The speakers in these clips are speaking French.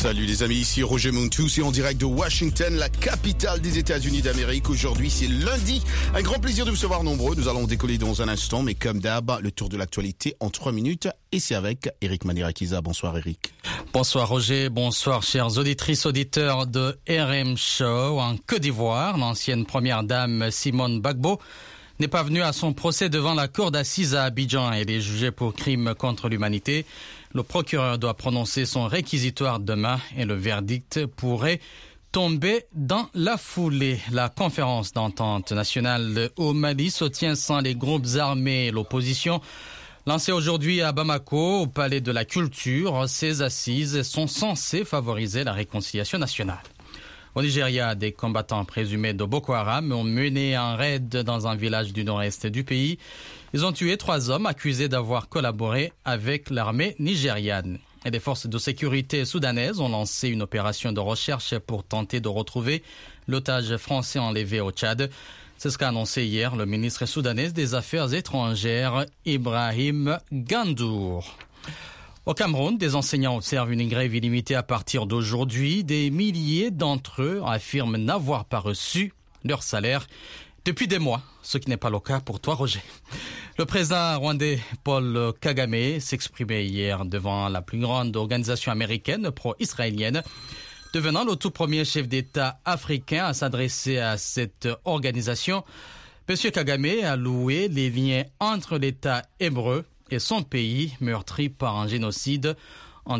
Salut les amis, ici Roger Montou, c'est en direct de Washington, la capitale des États-Unis d'Amérique. Aujourd'hui, c'est lundi. Un grand plaisir de vous savoir nombreux. Nous allons décoller dans un instant, mais comme d'hab, le tour de l'actualité en 3 minutes. Et c'est avec Eric Manirakiza. Bonsoir Eric. Bonsoir Roger, bonsoir chers auditrices, auditeurs de RM Show. En Côte d'Ivoire, l'ancienne première dame Simone Gbagbo n'est pas venue à son procès devant la cour d'assises à Abidjan. Elle est jugée pour crime contre l'humanité. Le procureur doit prononcer son réquisitoire demain et le verdict pourrait tomber dans la foulée. La conférence d'entente nationale au Mali se tient sans les groupes armés et l'opposition. Lancée aujourd'hui à Bamako, au Palais de la Culture, ces assises sont censées favoriser la réconciliation nationale. Au Nigeria, des combattants présumés de Boko Haram ont mené un raid dans un village du nord-est du pays. Ils ont tué 3 hommes accusés d'avoir collaboré avec l'armée nigériane. Et les forces de sécurité soudanaises ont lancé une opération de recherche pour tenter de retrouver l'otage français enlevé au Tchad. C'est ce qu'a annoncé hier le ministre soudanais des Affaires étrangères, Ibrahim Gandour. Au Cameroun, des enseignants observent une grève illimitée à partir d'aujourd'hui. Des milliers d'entre eux affirment n'avoir pas reçu leur salaire depuis des mois, ce qui n'est pas le cas pour toi, Roger. Le président rwandais Paul Kagame s'exprimait hier devant la plus grande organisation américaine pro-israélienne, devenant le tout premier chef d'État africain à s'adresser à cette organisation. Monsieur Kagame a loué les liens entre l'État hébreu et son pays, meurtri par un génocide en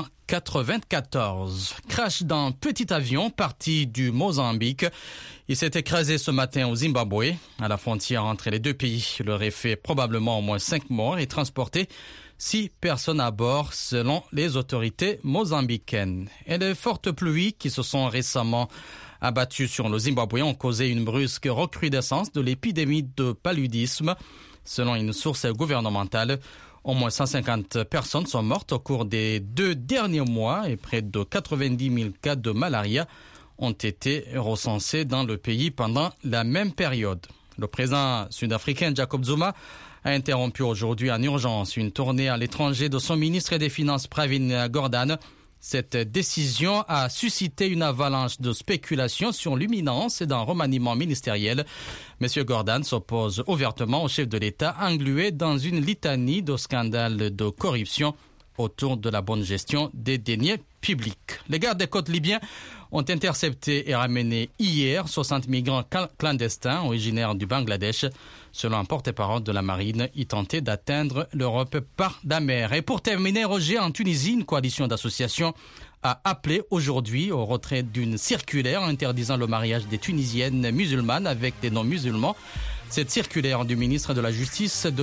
1994. Crash d'un petit avion parti du Mozambique. Il s'est écrasé ce matin au Zimbabwe, à la frontière entre les deux pays. Il aurait fait probablement au moins 5 morts et transporté 6 personnes à bord, selon les autorités mozambicaines. Et les fortes pluies qui se sont récemment abattues sur le Zimbabwe ont causé une brusque recrudescence de l'épidémie de paludisme. Selon une source gouvernementale, au moins 150 personnes sont mortes au cours des 2 derniers mois et près de 90 000 cas de malaria ont été recensés dans le pays pendant la même période. Le président sud-africain Jacob Zuma a interrompu aujourd'hui en urgence une tournée à l'étranger de son ministre des Finances Pravin Gordhan. Cette décision a suscité une avalanche de spéculations sur l'imminence d'un remaniement ministériel. M. Gordhan s'oppose ouvertement au chef de l'État, englué dans une litanie de scandales de corruption autour de la bonne gestion des deniers publics. Les gardes des côtes libyens ont intercepté et ramené hier 60 migrants clandestins originaires du Bangladesh. Selon un porte-parole de la marine, ils tentaient d'atteindre l'Europe par la mer. Et pour terminer, Roger, en Tunisie, une coalition d'associations a appelé aujourd'hui au retrait d'une circulaire interdisant le mariage des Tunisiennes musulmanes avec des non-musulmans. Cette circulaire du ministre de la Justice de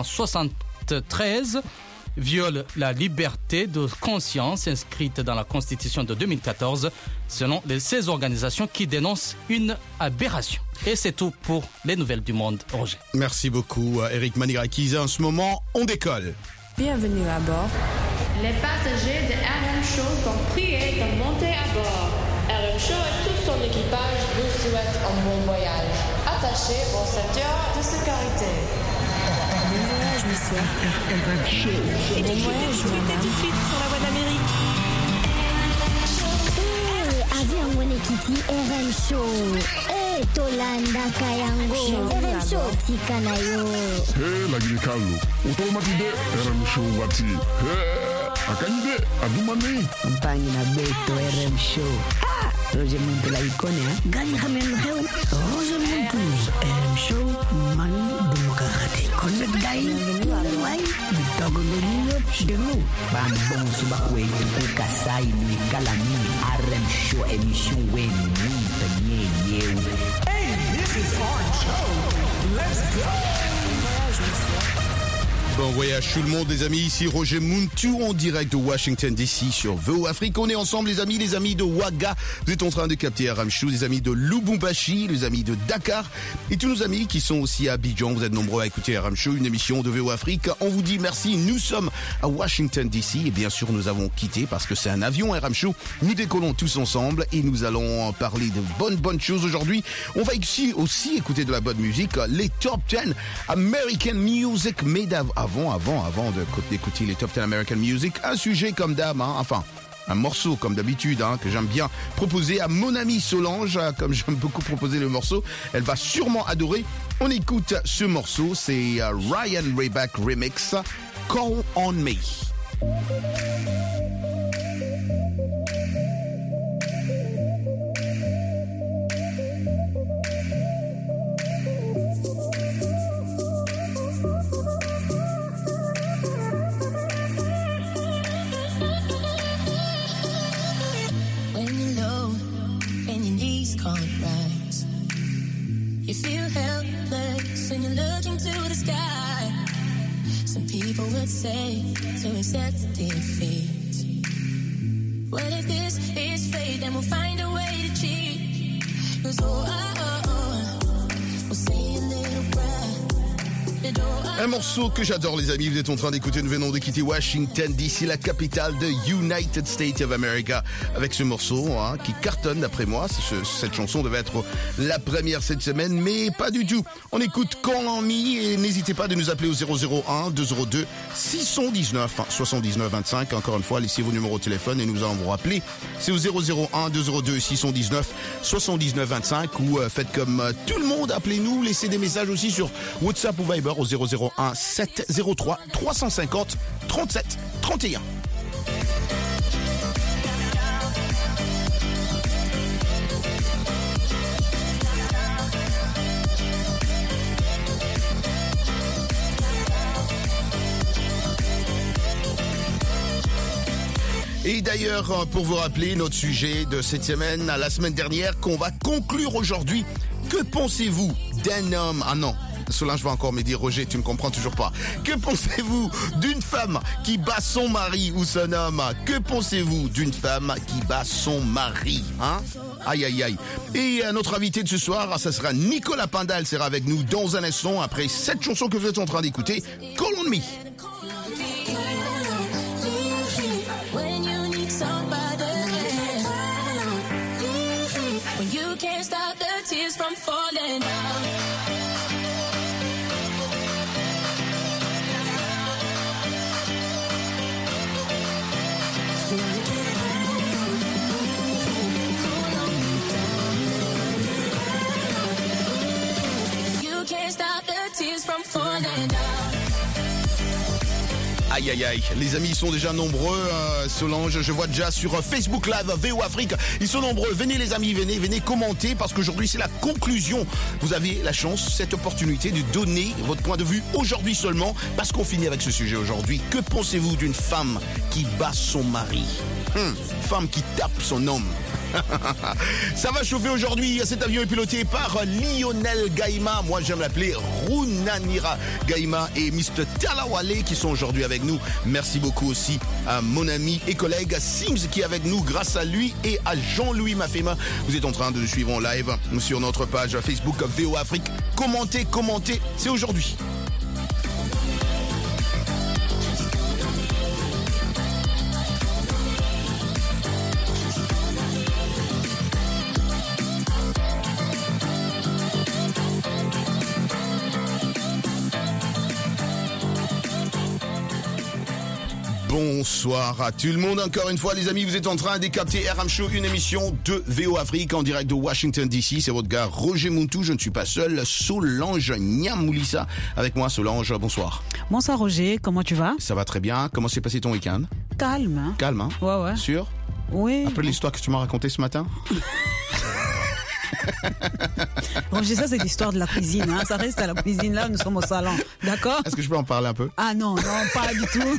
1973 viole la liberté de conscience inscrite dans la Constitution de 2014, selon ces organisations qui dénoncent une aberration. Et c'est tout pour les nouvelles du monde, Roger. Merci beaucoup, Eric Manirakiza. En ce moment, on décolle. Bienvenue à bord. Les passagers de RM Show sont priés de monter à bord. RM Show et tout son équipage vous souhaitent un bon voyage. Attachez vos ceintures de sécurité. Bon voyage, monsieur. RM Show. Bon voyage, madame. Tout de suite sur la voie d'Amérique. Avion Wenekiti RM Show. Tolanda Kayango. RM Show Tikanayo. Lagini Kalu. Automatide RM Show wati. Akanyide adumani. Campagne na beto RM Show. Roger Montou la icône, Gani Hamel Heu. Roger Montou. RM Show man Bumukarate. Connect Guy. Why? Bitogo Lelilo. Demo. Bam bon subakwe. Kasai ni Kalami. RM Show émission Wen. Hey, this is our show. Let's go. Bon voyage tout le monde les amis, ici Roger Montou en direct de Washington DC sur VO Afrique. On est ensemble les amis de Ouaga, vous êtes en train de capter RM Show, les amis de Lubumbashi, les amis de Dakar et tous nos amis qui sont aussi à Abidjan. Vous êtes nombreux à écouter RM Show, une émission de VO Afrique. On vous dit merci, nous sommes à Washington DC et bien sûr nous avons quitté parce que c'est un avion RM Show. Nous décollons tous ensemble et nous allons parler de bonnes choses aujourd'hui. On va aussi écouter de la bonne musique, les Top 10 American Music Made avant d'écouter les Top 10 American Music, un sujet comme d'hab, enfin, un morceau comme d'habitude que j'aime bien proposer à mon amie Solange, comme j'aime beaucoup proposer le morceau. Elle va sûrement adorer. On écoute ce morceau, c'est Ryan Rayback Remix, Call on Me. You feel helpless and you're looking to the sky. Some people would say to accept defeat. What if this is fate? Then we'll find a way to cheat. 'Cause we'll say a little prayer. Un morceau que j'adore, les amis. Vous êtes en train d'écouter, nous venons de quitter Washington DC, la capitale de United States of America, avec ce morceau qui cartonne d'après moi. Cette chanson devait être la première cette semaine, mais pas du tout. On écoute Call on Me et n'hésitez pas de nous appeler au 001 202 619 79 25. Encore une fois, laissez vos numéros de téléphone et nous allons vous rappeler. C'est au 001 202 619 79 25 ou faites comme tout le monde, appelez-nous, laissez des messages aussi sur WhatsApp ou Viber au 001 703 350 37 31. Et d'ailleurs, pour vous rappeler notre sujet de cette semaine, la semaine dernière, qu'on va conclure aujourd'hui, que pensez-vous d'un homme... Ah non, Solange va encore me dire, Roger, tu ne comprends toujours pas. Que pensez-vous d'une femme qui bat son mari ou son homme? Que pensez-vous d'une femme qui bat son mari? Aïe, aïe, aïe. Et notre invité de ce soir, ça sera Nicolas Pindal, sera avec nous dans un instant, après cette chanson que vous êtes en train d'écouter, Call on Me. Can't stop the tears from falling down. You can't stop the tears from falling down. Aïe aïe aïe, les amis ils sont déjà nombreux, Solange, je vois déjà sur Facebook Live VO Afrique, ils sont nombreux, venez les amis, venez commenter parce qu'aujourd'hui c'est la conclusion. Vous avez la chance, cette opportunité de donner votre point de vue aujourd'hui seulement parce qu'on finit avec ce sujet aujourd'hui. Que pensez-vous d'une femme qui bat son mari? Femme qui tape son homme. Ça va chauffer aujourd'hui. Cet avion est piloté par Lionel Gaïma. Moi j'aime l'appeler Runanira Gaïma et Mr. Talawale qui sont aujourd'hui avec nous. Merci beaucoup aussi à mon ami et collègue Sims qui est avec nous. Grâce à lui et à Jean-Louis Mafema, vous êtes en train de nous suivre en live sur notre page Facebook VO Afrique. Commentez, c'est aujourd'hui. Bonsoir à tout le monde. Encore une fois, les amis, vous êtes en train de capter RM Show, une émission de VO Afrique en direct de Washington DC. C'est votre gars Roger Muntu. Je ne suis pas seul. Solange Nyamoulissa avec moi. Solange, bonsoir. Bonsoir Roger, comment tu vas? Ça va très bien. Comment s'est passé ton week-end? Calme. Calme, hein? Ouais. Sûr? Oui. Après l'histoire que tu m'as racontée ce matin? Roger, ça c'est l'histoire de la cuisine, Ça reste à la cuisine, là nous sommes au salon, d'accord? Est-ce que je peux en parler un peu? Ah non, pas du tout.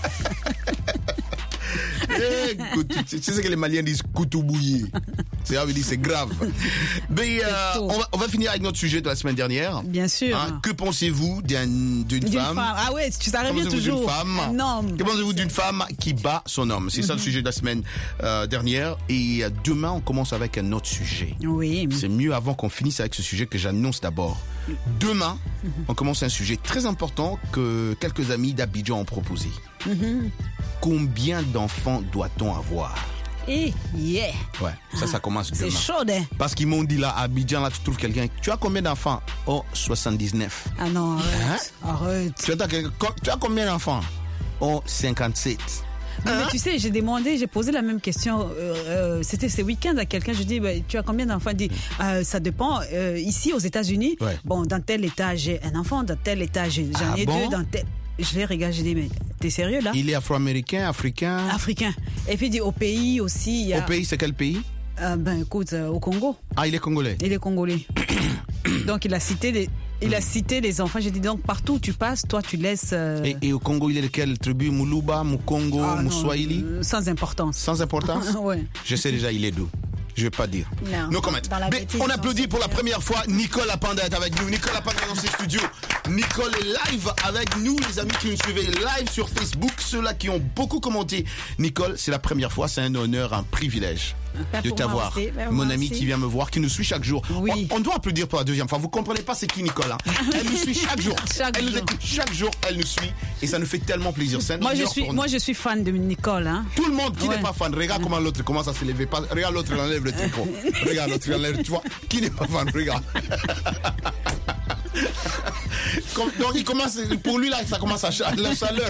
Écoute, tu sais ce que les Maliens disent, couteau bouilli. C'est grave. Mais on va finir avec notre sujet de la semaine dernière. Bien sûr. Que pensez-vous d'une femme? Ah ouais, ça revient toujours. D'une femme? Non. Que pensez-vous d'une femme qui bat son homme? C'est ça le sujet de la semaine dernière. Et demain, on commence avec un autre sujet. Oui. C'est mieux avant qu'on finisse avec ce sujet que j'annonce d'abord. Demain, on commence un sujet très important que quelques amis d'Abidjan ont proposé. Combien d'enfants doit-on avoir? Yeah. Ouais, ça commence demain. C'est chaud, hein? Parce qu'ils m'ont dit là, à Abidjan, là, tu trouves quelqu'un. Tu as combien d'enfants? Oh, 79. Ah non, arrête. Tu as combien d'enfants? Oh, 57. Mais tu sais, j'ai posé la même question. C'était ce week-end à quelqu'un. Je dis, tu as combien d'enfants? Il dit, ça dépend. Ici, aux États-Unis, dans tel état, j'ai un enfant. Dans tel état, j'en ai deux. Dans tel... Je les regarde, je dis, mais t'es sérieux là? Il est afro-américain, africain? Africain. Et puis il dit, au pays aussi, il y a... Au pays, c'est quel pays? Écoute, au Congo. Ah, il est congolais? Il est congolais. Donc il a cité les enfants. J'ai dit, donc partout où tu passes, toi tu laisses... Et au Congo, il est de quelle tribu? Muluba, Mukongo, Muswahili? Sans importance. Sans importance? Ouais. Je sais déjà, il est d'où? Je vais pas dire. Non comment. Mais on applaudit pour la première fois Nicole Apanda est avec nous. Nicole Apanda dans ses studios. Nicole est live avec nous, les amis qui nous suivent live sur Facebook, ceux-là qui ont beaucoup commenté. Nicole, c'est la première fois, c'est un honneur, un privilège de t'avoir. Mon ami qui vient me voir, qui nous suit chaque jour. Oui. On doit applaudir pour la deuxième fois. Vous comprenez pas c'est qui Nicole, hein? Elle nous suit chaque jour. Elle nous écoute chaque jour, elle nous suit et ça nous fait tellement plaisir. Moi je suis fan de Nicole, hein. Tout le monde qui n'est pas fan, regarde comment l'autre commence à se lever. Regarde l'autre, il enlève le tricot. Regarde l'autre, il enlève, tu vois. Qui n'est pas fan, regarde. Donc il commence, pour lui là, ça commence à la chaleur.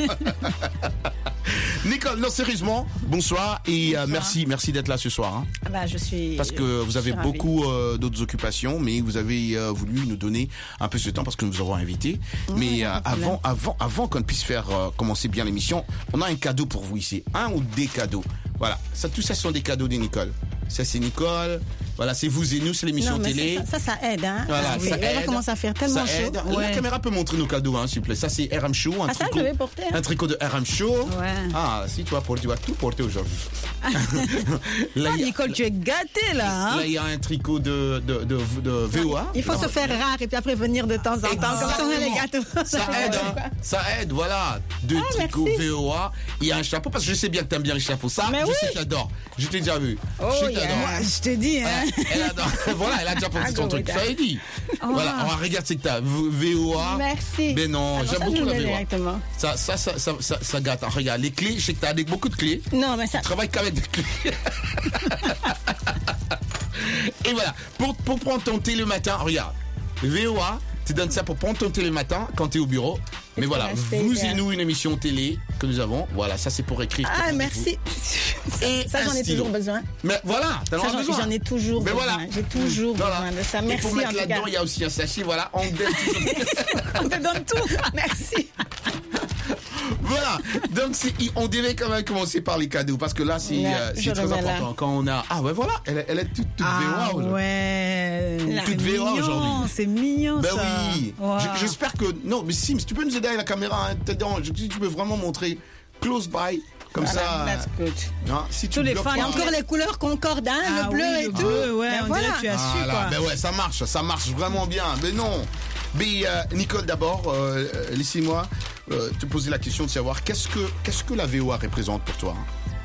Nicole, non sérieusement, bonsoir et merci d'être là ce soir. Hein. Je suis. Parce que vous avez beaucoup d'autres occupations, mais vous avez voulu nous donner un peu ce temps parce que nous vous avons invité. Mais avant qu'on puisse faire commencer bien l'émission, on a un cadeau pour vous ici, un ou des cadeaux. Voilà, tout ça sont des cadeaux de Nicole. Ça c'est Nicole. Voilà, c'est vous et nous, c'est l'émission télé. Ça aide, hein. Voilà, ça aide. Elle commence à faire tellement chaud. La caméra peut montrer nos cadeaux, hein, s'il vous plaît. Ça, c'est RM Show. Ça, je vais porter. Un tricot de RM Show. Ouais. Ah, si tu vas tout porter aujourd'hui. Nicole, tu es gâtée, là, hein. Là, il y a un tricot de VOA. Il faut se faire rare et puis après venir de temps en temps, comme ça, on a les gâteaux. Ça aide, hein. Ça aide, voilà. Deux tricots VOA. Il y a un chapeau, parce que je sais bien que t'aimes bien les chapeaux. Ça, je sais que j'adore. Je t'ai déjà vu. Je te dis, hein. Elle adore. Voilà, elle a déjà pensé son truc. Ça est dit. Voilà, on va regarder ce que t'as. VOA. Merci. Mais non, j'aime beaucoup la VOA. Directement. Ça gâte. Regarde, les clés, je sais que t'as beaucoup de clés. Non, mais ça. Tu travailles qu'avec des clés. Et voilà, pour prendre ton thé le matin, regarde. VOA, tu donnes ça pour prendre ton thé le matin quand tu es au bureau. Mais voilà, vous et nous, une émission télé que nous avons. Voilà, ça c'est pour écrire. Ah, merci. Et ça, j'en ai toujours besoin. Mais voilà, t'en as besoin. J'en ai toujours besoin. Voilà. J'ai toujours besoin de ça. Merci. Et pour mettre là-dedans, il y a aussi un sachet. Voilà, on te donne tout. On te donne tout. Merci. Voilà, donc on devait quand même commencer par les cadeaux parce que là c'est très important quand on a. Ah ouais, voilà, elle est toute VOA aujourd'hui. Ouais, toute VOA aujourd'hui. C'est mignon ça. Oui. Wow. J'espère que non, mais si tu peux nous aider avec la caméra, hein, tu peux vraiment montrer close by. Comme ça. That's good. Non, si tu tous les fans, il y a encore les couleurs concordent, hein, le bleu et tout. Ouais, on dirait que tu as su quoi. Ben ouais, ça marche vraiment bien. Mais non. Mais Nicole, d'abord, laissez-moi te poser la question de savoir qu'est-ce que la VOA représente pour toi.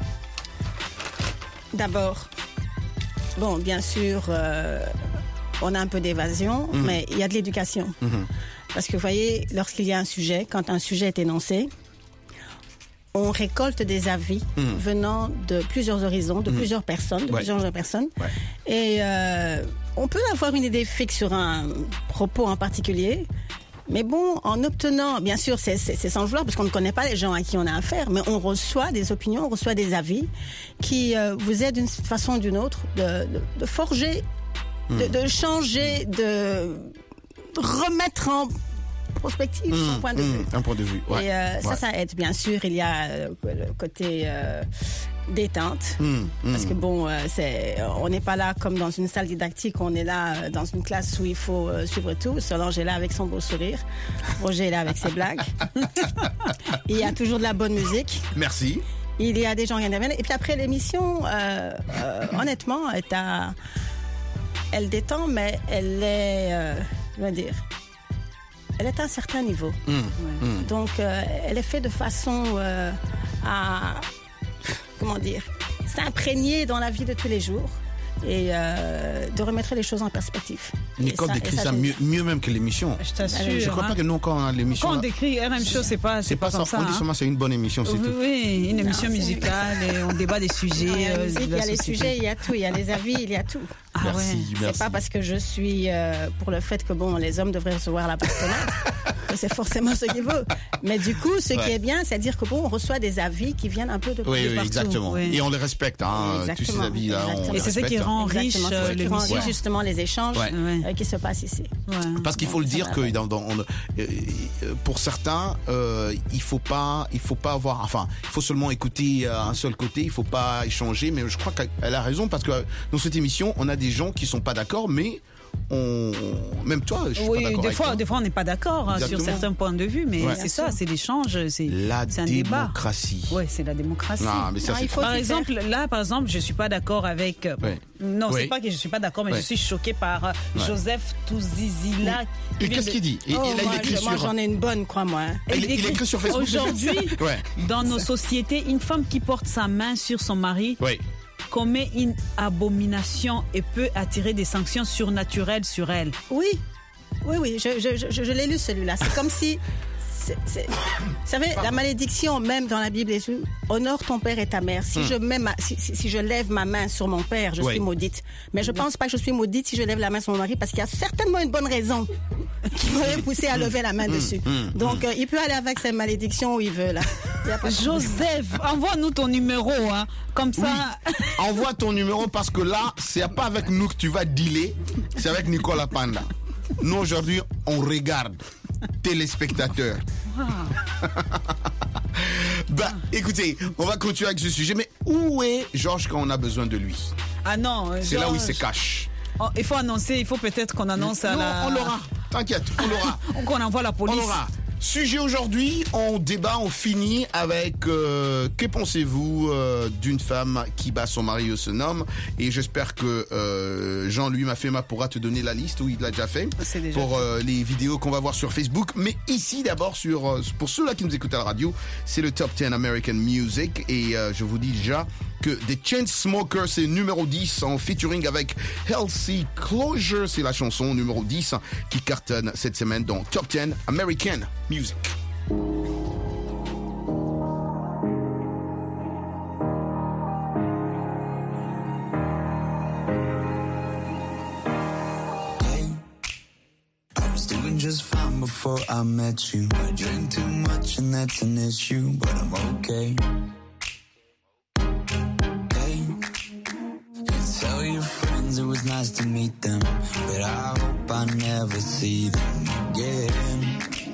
D'abord, bon, bien sûr, on a un peu d'évasion, mais il y a de l'éducation. Parce que vous voyez, lorsqu'il y a un sujet, quand un sujet est énoncé, on récolte des avis venant de plusieurs horizons, de plusieurs personnes, Ouais. Et on peut avoir une idée fixe sur un propos en particulier, mais bon, en obtenant, bien sûr, c'est sans le vouloir, parce qu'on ne connaît pas les gens à qui on a affaire, mais on reçoit des opinions, on reçoit des avis qui vous aident d'une façon ou d'une autre de forger, de changer, de remettre en prospective son point de vue. Un point de vue, ouais. Et ça aide, bien sûr. Il y a le côté détente. Parce que bon, on n'est pas là comme dans une salle didactique, on est là dans une classe où il faut suivre tout. Solange est là avec son beau sourire. Roger est là avec ses blagues. Il y a toujours de la bonne musique. Merci. Il y a des gens qui interviennent. Et puis après l'émission, honnêtement, elle détend, mais elle est, je vais dire, elle est à un certain niveau. Donc, elle est faite de façon à, comment dire, s'imprégner dans la vie de tous les jours et de remettre les choses en perspective. Nicole décrit ça mieux même que l'émission. Je t'assure. Je crois pas que nous, quand on a l'émission... Quand on décrit RM Show, c'est pas comme ça. On dit seulement c'est une bonne émission, c'est tout. Oui, une émission musicale, et on débat des sujets. Il y a les sujets, il y a tout. Il y a les avis, il y a tout. Merci. C'est pas parce que je suis pour le fait que bon, les hommes devraient recevoir la partenaire. que c'est forcément ce qu'il veut. Mais du coup, ce qui est bien, c'est dire que bon, on reçoit des avis qui viennent un peu de oui, partout. Exactement. Oui. Et on les respecte, hein, tous ces avis-là. Et c'est ce qui rend riche l'émission. Justement les échanges qui se passent ici. Ouais. Parce qu'il faut le dire que pour certains, il faut avoir, enfin, il faut seulement écouter un seul côté, il faut pas échanger. Mais je crois qu'elle a raison parce que dans cette émission, on a des gens qui sont pas d'accord, mais même toi, je suis pas d'accord avec toi. Des fois, on n'est pas d'accord sur certains points de vue, mais c'est ça, c'est l'échange, c'est un débat. Démocratie. Ouais, c'est la démocratie. Non, mais ça, par exemple, je suis pas d'accord avec. Non, c'est pas que je suis pas d'accord, mais je suis choquée par Joseph Touzizila. Et qu'est-ce qu'il dit? Moi, j'en ai une bonne, crois-moi. Il écrit sur Facebook. Aujourd'hui, dans nos sociétés, une femme qui porte sa main sur son mari commet une abomination et peut attirer des sanctions surnaturelles sur elle. Oui, je l'ai lu celui-là. C'est comme si... Vous savez, la malédiction, même dans la Bible, est honore ton père et ta mère. Si je lève ma main sur mon père, je suis maudite. Mais je pense pas que je suis maudite si je lève la main sur mon mari, parce qu'il y a certainement une bonne raison qui m'aurait poussé à lever la main dessus. Donc, il peut aller avec sa malédiction où il veut, là. Joseph, envoie-nous ton numéro, hein. Comme ça. Oui. Envoie ton numéro, parce que là, c'est pas avec nous que tu vas dealer, c'est avec Nicolas Panda. Nous, aujourd'hui, on regarde. Téléspectateurs. Écoutez, on va continuer avec ce sujet. Mais où est Georges quand on a besoin de lui? Ah non, c'est là où il se cache. Il faut annoncer, il faut peut-être qu'on annonce à la... on l'aura, t'inquiète, on l'aura. Qu'on envoie la police. On l'aura. Sujet aujourd'hui, on débat, on finit avec que pensez-vous d'une femme qui bat son mari ou son homme? Et j'espère que Jean-Louis Mafema pourra te donner la liste, ou il l'a déjà fait, pour les vidéos qu'on va voir sur Facebook. Mais ici d'abord, pour ceux-là qui nous écoutent à la radio, c'est le Top 10 American Music. Et je vous dis déjà que The Chainsmokers, c'est numéro 10 en featuring avec Halsey Closure. C'est la chanson numéro 10 qui cartonne cette semaine dans Top 10 American Music. I was doing just fine before I met you. I drink too much and that's an issue, but I'm okay. Tell your friends it was nice to meet them, but I hope I never see them again.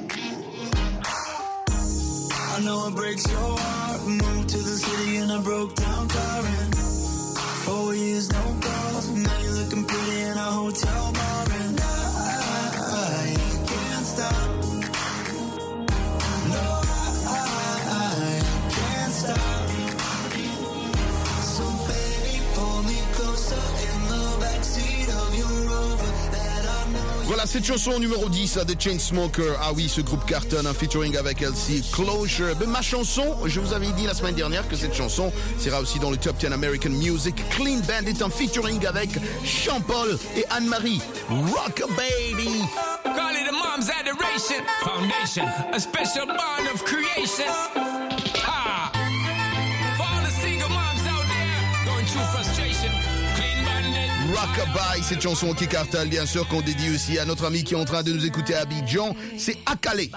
I know it breaks your heart. Moved to the city in a broke down car, and 4 years no calls. Now you're looking pretty in a hotel bar, and I can't stop. No, I can't stop. So baby, pull me closer in the backseat of your Rover that I know. Voilà cette chanson numéro 10 de Chainsmokers. Ah oui, ce groupe cartonne, un featuring avec Halsey Closure. Mais ma chanson, je vous avais dit la semaine dernière que cette chanson sera aussi dans le Top 10 American Music. Clean Bandit, un featuring avec Jean-Paul et Anne-Marie. Rock a Baby. Call it a mom's adoration. Foundation, a special bond of creation. Ah. For all the single moms out there going through frustration. Clean Bandit. Rockabye, cette chanson qui cartonne, bien sûr, qu'on dédie aussi à notre ami qui est en train de nous écouter à Abidjan, c'est Akale.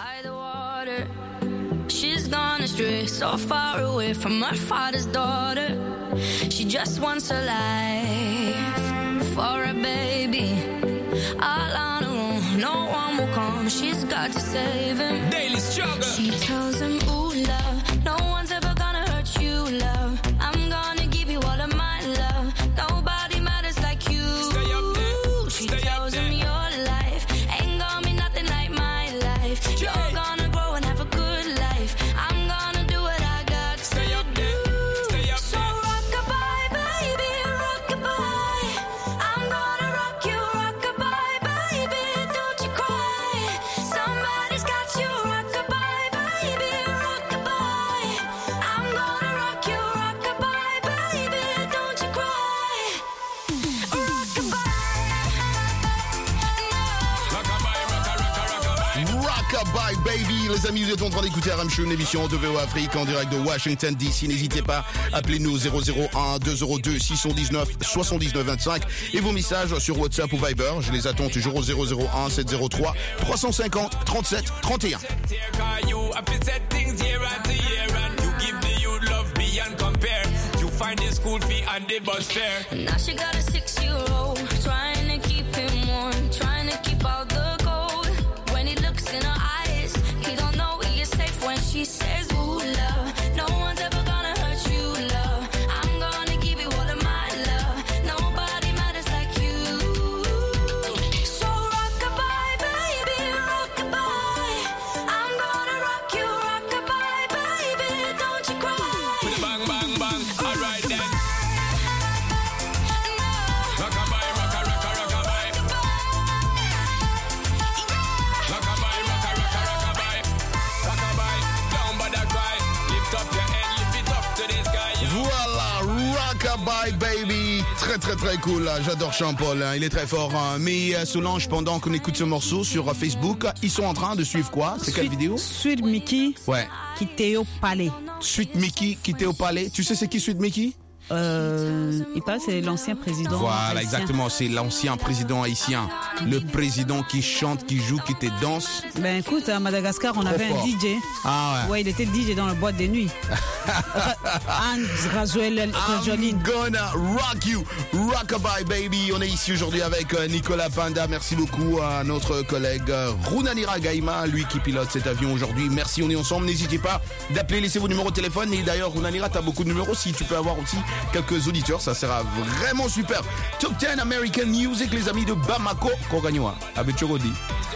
She's gone astray, so far away from her father's daughter. She just wants a life for a baby. All on her own, no one will come. She's got to save him. Daily struggle. She tells him, ooh, love, no one's ever gonna hurt you, love. I'm gonna give you all of my love. Nobody matters like you. Stay up there. She tells him your life ain't gonna be nothing like my life. You're gonna grow and have a good life. I'm gonna do what I got to Stay up there. Stay up so rock-a-bye, baby, rock-a-bye. I'm gonna rock you, rock-a-bye, baby, don't you cry. Somebody's got you, rock-a-bye, baby, Rockabye Baby. Les amis, vous êtes en train d'écouter RM Show, une émission de VO Afrique en direct de Washington DC. N'hésitez pas, appelez-nous 001 202 619 79 25 et vos messages sur WhatsApp ou Viber. Je les attends toujours au 001 703 350 37 31. Find the school fee and the bus fare. Now she got a 6-year-old, trying to keep him warm, trying to keep out the cold. When he looks in her eyes, he don't know he is safe when she says, ooh, love. No one's ever gonna hurt you, love. I'm gonna give you all of my love. Nobody matters like you. So rock-a-bye, baby, rock-a-bye. I'm gonna rock you, rock-a-bye, baby, don't you cry. Bang, bang, bang. Alright then. Rockabye, rocka, rocka, rockabye. Rockabye, rocka, rocka, rockabye. Rockabye, down by the cry. Lift up your head, lift it up to the sky. Voilà, Rockabye Baby. Très très très cool, là. J'adore Jean-Paul, hein. Il est très fort, hein. Mais Solange, pendant qu'on écoute ce morceau sur Facebook, ils sont en train de suivre quoi? C'est quelle vidéo? Sweet Mickey. Ouais. Qui t'est au palais. Sweet Mickey qui était au palais. Tu sais c'est qui Sweet Mickey? Il paraît que c'est l'ancien président. Voilà, haïtien. exactement, c'est l'ancien président haïtien. Le président qui chante, qui joue, qui te danse. Ben écoute, à Madagascar, on avait fort. un DJ. Ah ouais. Ouais, il était DJ dans la boîte des nuits. Hans Rajoelin. I'm gonna rock you, Rockabye Baby. On est ici aujourd'hui avec Nicolas Panda. Merci beaucoup à notre collègue Runanira Gaïma, lui qui pilote cet avion aujourd'hui. Merci, on est ensemble. N'hésitez pas d'appeler, laissez vos numéros de téléphone. Et d'ailleurs, Runanira, t'as beaucoup de numéros. Si tu peux avoir aussi quelques auditeurs, ça sera vraiment super. Top 10 American Music, les amis de Bamako. Koganywa, Abechogodi.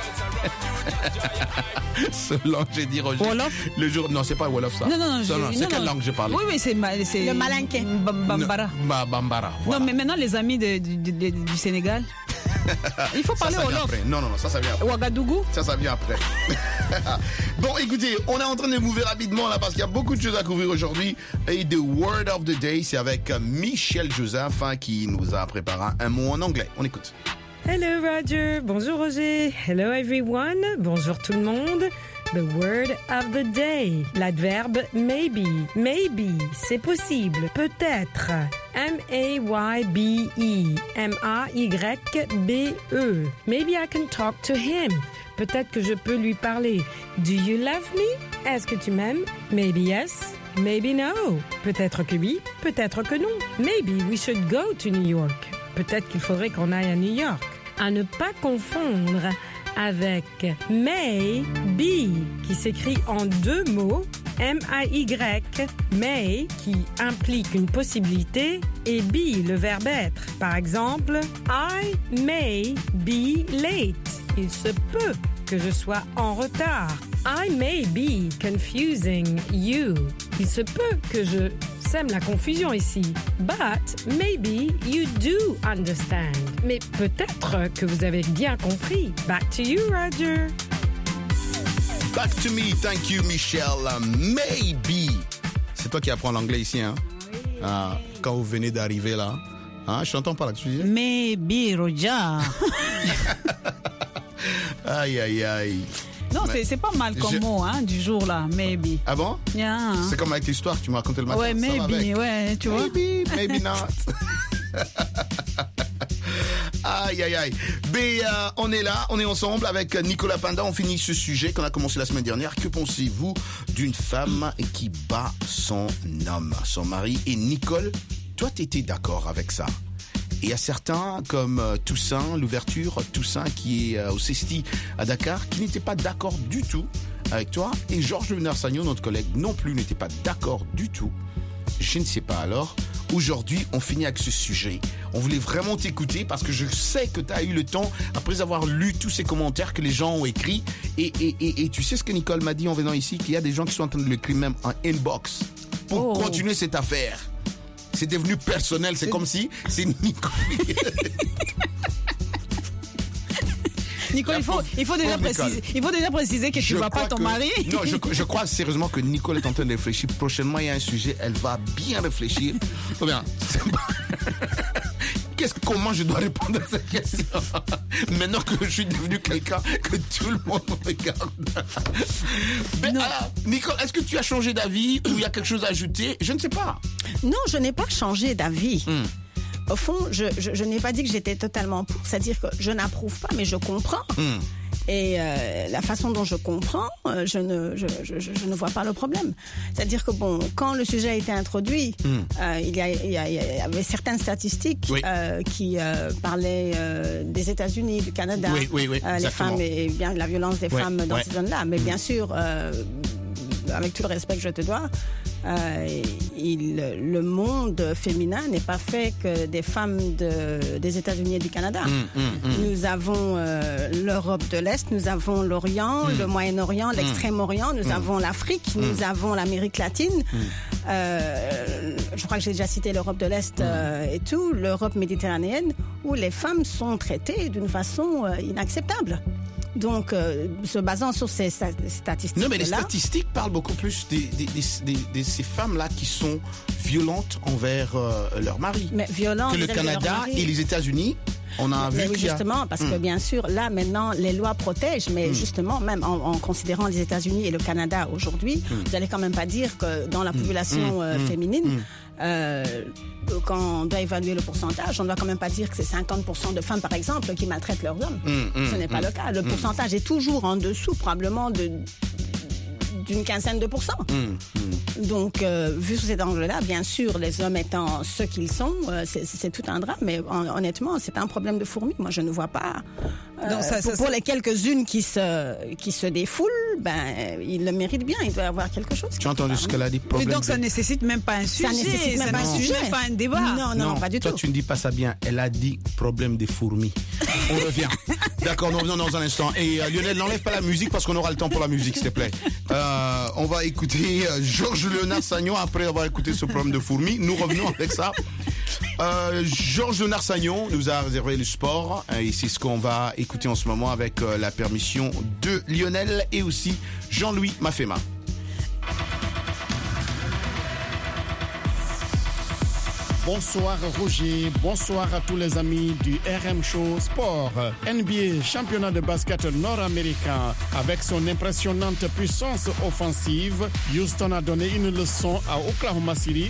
Solange, j'ai dit Roger. Wolof? Le jour, non, c'est pas Wolof ça. Non, c'est quelle langue je parle? Oui, c'est Le malinqué. Bambara. Bambara. Voilà. Non, mais maintenant, les amis du Sénégal. Il faut parler ça Wolof. après. Non, ça vient après. Ouagadougou. Ça vient après. Bon, écoutez, on est en train de mouver rapidement là parce qu'il y a beaucoup de choses à couvrir aujourd'hui. Et The Word of the Day, c'est avec Michel Joseph qui nous a préparé un mot en anglais. On écoute. Hello Roger, bonjour Roger, hello everyone, bonjour tout le monde. The word of the day, l'adverbe maybe. Maybe, c'est possible, peut-être. M-A-Y-B-E, M-A-Y-B-E. Maybe I can talk to him. Peut-être que je peux lui parler. Do you love me? Est-ce que tu m'aimes? Maybe yes, maybe no. Peut-être que oui, peut-être que non. Maybe we should go to New York. Peut-être qu'il faudrait qu'on aille à New York. À ne pas confondre avec may be, qui s'écrit en deux mots, M-A-Y, may, qui implique une possibilité, et be, le verbe être. Par exemple, I may be late. Il se peut que je sois en retard. I may be confusing you. Il se peut que je sème la confusion ici. But maybe you do understand. Mais peut-être que vous avez bien compris. Back to you, Roger. Back to me, thank you Michel. Maybe. C'est toi qui apprends l'anglais ici, hein? Oui. Ah, quand vous venez d'arriver là. Hein, je t'entends pas là-dessus. Maybe, Roger. Aïe, aïe, aïe. Non, c'est pas mal comme mot, hein, du jour là, maybe. Ah bon? Yeah. C'est comme avec l'histoire que tu m'as raconté le matin. Ouais, maybe, ouais, tu vois. Maybe not. Aïe, aïe, aïe. Mais on est là, on est ensemble avec Nicolas Panda. On finit ce sujet qu'on a commencé la semaine dernière. Que pensez-vous d'une femme qui bat son homme, son mari? Et Nicole, toi, t'étais d'accord avec ça? Et il y a certains, comme Toussaint, l'ouverture, Toussaint qui est au Cesti à Dakar, qui n'était pas d'accord du tout avec toi. Et Georges Levenard-Sagnon, notre collègue, non plus n'était pas d'accord du tout. Je ne sais pas alors. Aujourd'hui, on finit avec ce sujet. On voulait vraiment t'écouter parce que je sais que tu as eu le temps, après avoir lu tous ces commentaires que les gens ont écrits. Et tu sais ce que Nicole m'a dit en venant ici, qu'il y a des gens qui sont en train de l'écrire même en inbox pour continuer cette affaire. C'est devenu personnel, c'est comme si c'est Nicole. Nicole, il faut déjà préciser que tu ne vas pas ton mari. Non, je crois sérieusement que Nicole est en train de réfléchir. Prochainement, il y a un sujet, elle va bien réfléchir. Bien. Comment je dois répondre à cette question? Maintenant que je suis devenu quelqu'un que tout le monde regarde. Mais alors, Nicole, est-ce que tu as changé d'avis ou il y a quelque chose à ajouter? Je ne sais pas. Non, je n'ai pas changé d'avis. Au fond, je n'ai pas dit que j'étais totalement pour. C'est-à-dire que je n'approuve pas, mais je comprends. Et la façon dont je comprends, je ne vois pas le problème. C'est-à-dire que bon, quand le sujet a été introduit, il y avait certaines statistiques qui parlaient des États-Unis, du Canada, les femmes et bien la violence des femmes dans ces zones-là. Mais bien sûr, avec tout le respect que je te dois, le monde féminin n'est pas fait que des femmes des États-Unis et du Canada. Nous avons l'Europe de l'Est, nous avons l'Orient, le Moyen-Orient, l'Extrême-Orient, nous avons l'Afrique, nous avons l'Amérique latine. Je crois que j'ai déjà cité l'Europe de l'Est et tout, l'Europe méditerranéenne, où les femmes sont traitées d'une façon inacceptable. Donc, se basant sur ces statistiques-là... Non, mais les statistiques parlent beaucoup plus de ces femmes-là qui sont violentes envers leur mari. Mais violentes que le Canada et les États-Unis, on a vu qu'il y a... Justement, parce que bien sûr, là, maintenant, les lois protègent, mais justement, même en considérant les États-Unis et le Canada aujourd'hui, vous n'allez quand même pas dire que dans la population féminine... quand on doit évaluer le pourcentage, on ne doit quand même pas dire que c'est 50% de femmes, par exemple, qui maltraitent leurs hommes. Ce n'est pas le cas. Le pourcentage est toujours en dessous, probablement, d'une quinzaine de pourcents. Donc, vu sous cet angle-là, bien sûr, les hommes étant ceux qu'ils sont, c'est tout un drame, mais honnêtement, c'est un problème de fourmi. Moi, je ne vois pas... pour les quelques-unes qui se défoulent, ben, ils le méritent bien, il doit y avoir quelque chose. Tu as entendu ce qu'elle a dit? Mais donc, ça nécessite même pas un sujet. Ça nécessite même pas un sujet. Même pas un débat. Non, pas du tout. Toi, tu ne dis pas ça bien. Elle a dit problème des fourmis. On revient. D'accord, nous revenons dans un instant. Et Lionel, n'enlève pas la musique parce qu'on aura le temps pour la musique, s'il te plaît. On va écouter Georges Léonard Sagnon après avoir écouté ce problème de fourmis. Nous revenons avec ça. Georges Léonard Sagnon nous a réservé le sport et c'est ce qu'on va écouter en ce moment avec la permission de Lionel et aussi Jean-Louis Mafema. Bonsoir Roger, bonsoir à tous les amis du RM Show Sport. NBA, championnat de basket nord-américain. Avec son impressionnante puissance offensive, Houston a donné une leçon à Oklahoma City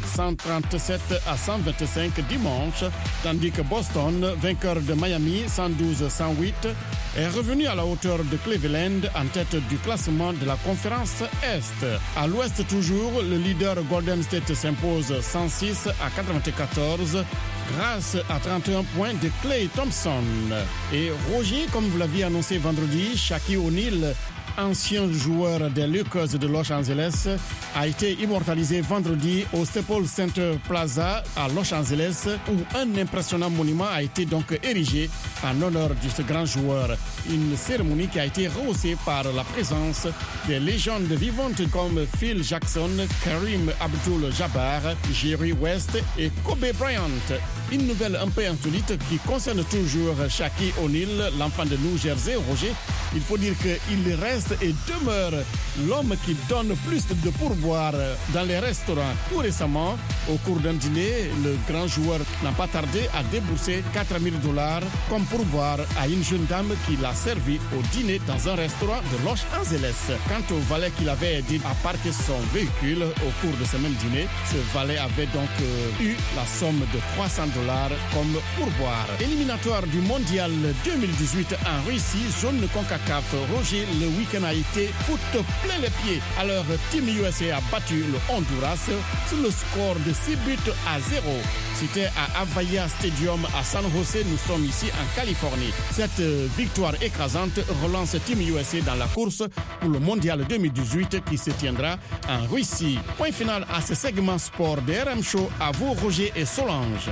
137-125 dimanche, tandis que Boston, vainqueur de Miami 112-108, est revenu à la hauteur de Cleveland en tête du classement de la conférence Est. À l'Ouest toujours, le leader Golden State s'impose 106-94 grâce à 31 points de Klay Thompson. Et Roger, comme vous l'aviez annoncé vendredi, Shaquille O'Neal, ancien joueur des Lakers de Los Angeles, a été immortalisé vendredi au Staples Center Plaza à Los Angeles, où un impressionnant monument a été donc érigé en honneur de ce grand joueur. Une cérémonie qui a été rehaussée par la présence des légendes vivantes comme Phil Jackson, Kareem Abdul-Jabbar, Jerry West et Kobe Bryant. Une nouvelle un peu insolite qui concerne toujours Shaquille O'Neal, l'enfant de New Jersey, Roger. Il faut dire qu'il reste et demeure l'homme qui donne plus de pourboire dans les restaurants. Tout récemment, au cours d'un dîner, le grand joueur n'a pas tardé à débourser $4,000 comme pourboire à une jeune dame qui l'a servi au dîner dans un restaurant de Los Angeles. Quant au valet qu'il avait aidé à parquer son véhicule au cours de ce même dîner, ce valet avait donc eu la somme de $300 comme pourboire. Éliminatoire du mondial 2018 en Russie, zone CONCACAF. Roger, le week-end a été foot plein les pieds. Alors, Team USA a battu le Honduras sur le score de 6-0. C'était à Avaya Stadium à San Jose. Nous sommes ici en Californie. Cette victoire écrasante relance Team USA dans la course pour le mondial 2018 qui se tiendra en Russie. Point final à ce segment sport de RM Show. À vous, Roger et Solange.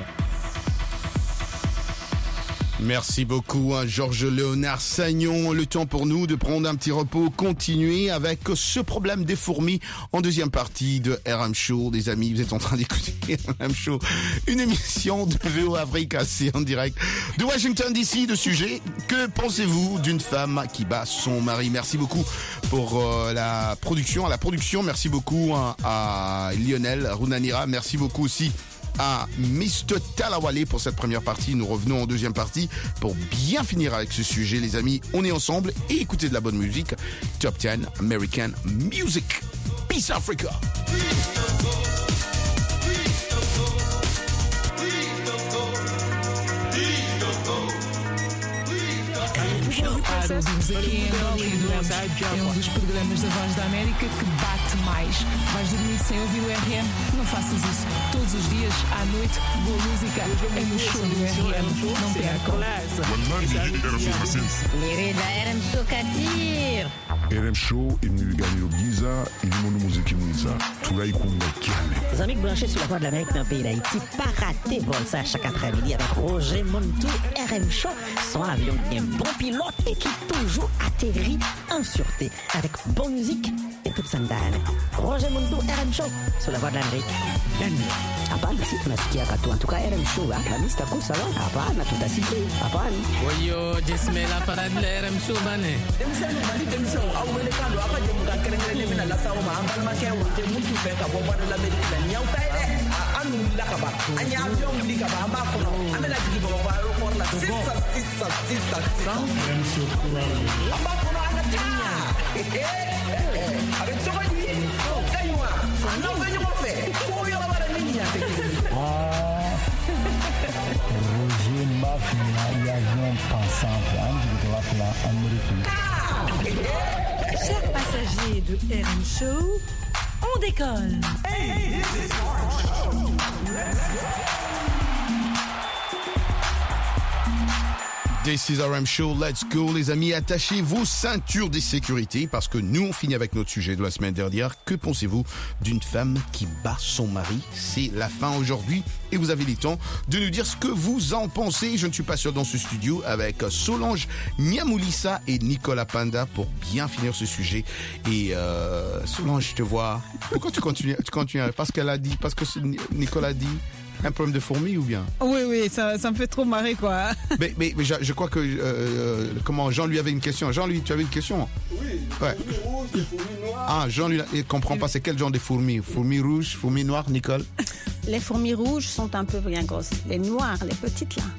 Merci beaucoup, Georges Léonard Sagnon. Le temps pour nous de prendre un petit repos, continuer avec ce problème des fourmis en deuxième partie de RM Show. Les amis, vous êtes en train d'écouter RM Show, une émission de VO Africa, c'est en direct de Washington DC. De sujet, que pensez-vous d'une femme qui bat son mari? Merci beaucoup pour la production. Merci beaucoup à Lionel Runanira. Merci beaucoup aussi à Mr. Talawale pour cette première partie. Nous revenons en deuxième partie pour bien finir avec ce sujet, les amis. On est ensemble et écoutez de la bonne musique. Top 10 American Music. Peace Africa. Ouvimos aqui em Angola e adoramos. É um dos programas da Voz da América que bate mais. Vais dormir sem ouvir o RM? Não faças isso. Todos os dias, à noite, boa música é no show do RM. Não percam. Querida RM Show Katir. RM Show imni gagner Giza, ilimono muziki mwiza. Tunaikunda kiane. Les amis branchés sur la voix de l'Amérique dans le pays d'Haïti, pas rater vol ça chaque après-midi avec Roger Montou, RM Show, son avion qui est un bon pilote et qui toujours atterrit en sûreté avec bonne musique et toute sandale. Roger Montou, RM Show, sur la voix de l'Amérique. Hapana, si tunasikia katu. En tout cas, RM Show, la mista kusa la. Hapana, tutasikia. Hapana. Oyo, jismela para de RM Show bane. Roger Mafia, l'avion pensant Chers passagers de RM Show, on décolle. Hey, this is RM Show. Let's go. This is RM Show, let's go les amis, attachez vos ceintures de sécurité parce que nous on finit avec notre sujet de la semaine dernière. Que pensez-vous d'une femme qui bat son mari? C'est la fin aujourd'hui et vous avez le temps de nous dire ce que vous en pensez. Je ne suis pas seul dans ce studio avec Solange Niamoulissa et Nicolas Panda pour bien finir ce sujet. Et Solange, je te vois. Pourquoi tu continues? Parce qu'elle a dit, parce que Nicolas a dit. Un problème de fourmis ou bien? Oui, ça me fait trop marrer quoi. Mais je crois que comment Jean lui avait une question. Jean, lui, tu avais une question? Oui. Ouais. Fourmis rouges et fourmis noires. Ah, Jean lui, il comprend pas. C'est quel genre de fourmis? Fourmis rouges, fourmis noires, Nicole? Les fourmis rouges sont un peu bien grosses. Les noires, les petites là.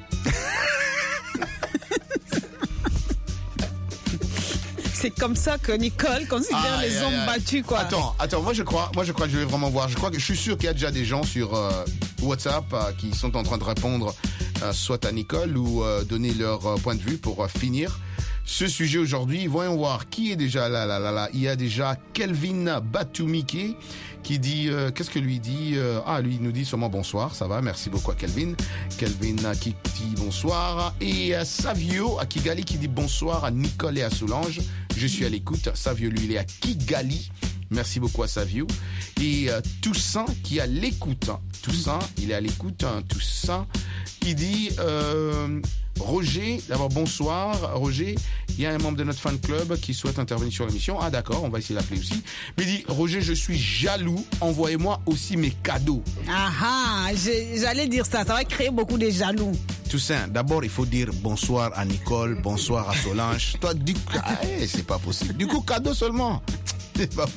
C'est comme ça que Nicole considère les hommes battus, quoi. Attends, moi je crois que je vais vraiment voir. Je suis sûr qu'il y a déjà des gens sur WhatsApp qui sont en train de répondre soit à Nicole ou donner leur point de vue pour finir ce sujet aujourd'hui. Voyons voir qui est déjà là. Il y a déjà Kelvin Batumike qui dit, qu'est-ce que lui dit? Lui nous dit sûrement bonsoir, ça va, merci beaucoup à Kelvin. Kelvin qui dit bonsoir. Et Savio à Kigali qui dit bonsoir à Nicole et à Solange. Je suis à l'écoute. Savio, lui, il est à Kigali. Merci beaucoup à Savio. Et Toussaint qui est à l'écoute. Toussaint, il est à l'écoute. Toussaint, il dit... Roger, d'abord bonsoir Roger, il y a un membre de notre fan club qui souhaite intervenir sur l'émission. Ah d'accord, on va essayer d'appeler aussi. Mais il dit Roger, je suis jaloux, envoyez-moi aussi mes cadeaux. J'allais dire ça va créer beaucoup de jaloux. Toussaint, d'abord il faut dire bonsoir à Nicole, bonsoir à Solange. Toi, c'est pas possible. Du coup, cadeau seulement. C'est pas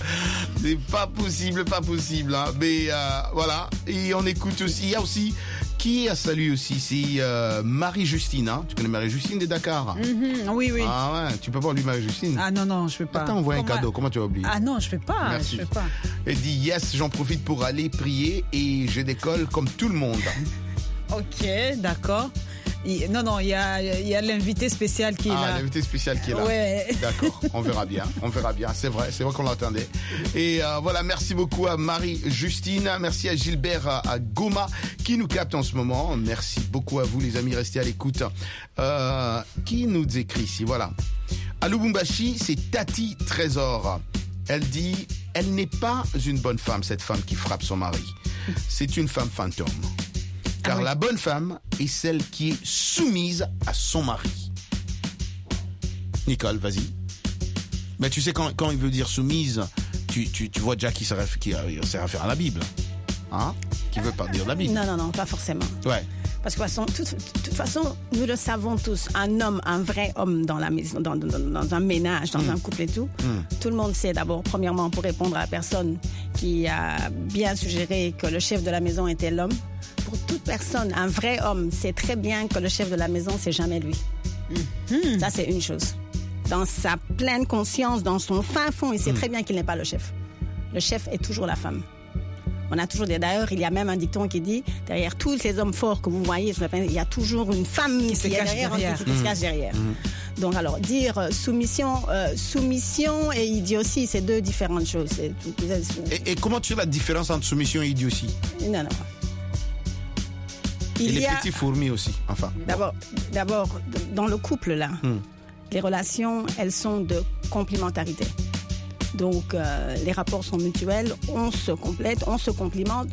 possible. Hein. Mais voilà, et on écoute aussi. Il y a aussi qui a salué aussi, c'est Marie-Justine. Hein. Tu connais Marie-Justine de Dakar? Oui. Ah ouais, tu peux pas lui Marie-Justine? Ah non, je peux pas. Attends, envoie un cadeau. Comment tu vas oublier? Ah non, je peux pas. Merci. Je peux pas. Elle dit yes, j'en profite pour aller prier et je décolle comme tout le monde. Ok, d'accord. Non, il y a l'invité spécial qui est là. L'invité spécial qui est là. Ouais. D'accord, on verra bien. C'est vrai qu'on l'attendait. Et voilà, merci beaucoup à Marie-Justine, merci à Gilbert à Goma qui nous capte en ce moment. Merci beaucoup à vous les amis, restez à l'écoute. Qui nous écrit ici, voilà. À Lubumbashi, c'est Tati Trésor. Elle dit, elle n'est pas une bonne femme, cette femme qui frappe son mari. C'est une femme fantôme. Car la bonne femme est celle qui est soumise à son mari. Nicole, vas-y. Mais tu sais, quand il veut dire soumise, tu vois déjà qui se réfère à la Bible. Hein? Qui veut pas dire la Bible. Non, pas forcément. Ouais. Parce que de toute façon, nous le savons tous, un vrai homme dans la maison, dans un ménage, dans un couple et tout, tout le monde sait d'abord, premièrement, pour répondre à la personne qui a bien suggéré que le chef de la maison était l'homme, pour toute personne, un vrai homme sait très bien que le chef de la maison, c'est jamais lui. Ça, c'est une chose. Dans sa pleine conscience, dans son fin fond, il sait très bien qu'il n'est pas le chef. Le chef est toujours la femme. On a toujours d'ailleurs, il y a même un dicton qui dit, derrière tous ces hommes forts que vous voyez, il y a toujours une femme qui se cache derrière. Donc alors, dire soumission et idiotie, c'est deux différentes choses. Et comment tu fais la différence entre soumission et idiotie? Non. Et les petits fourmis aussi, enfin. D'abord, dans le couple, là, les relations, elles sont de complémentarité. Donc, les rapports sont mutuels, on se complète, on se complimente,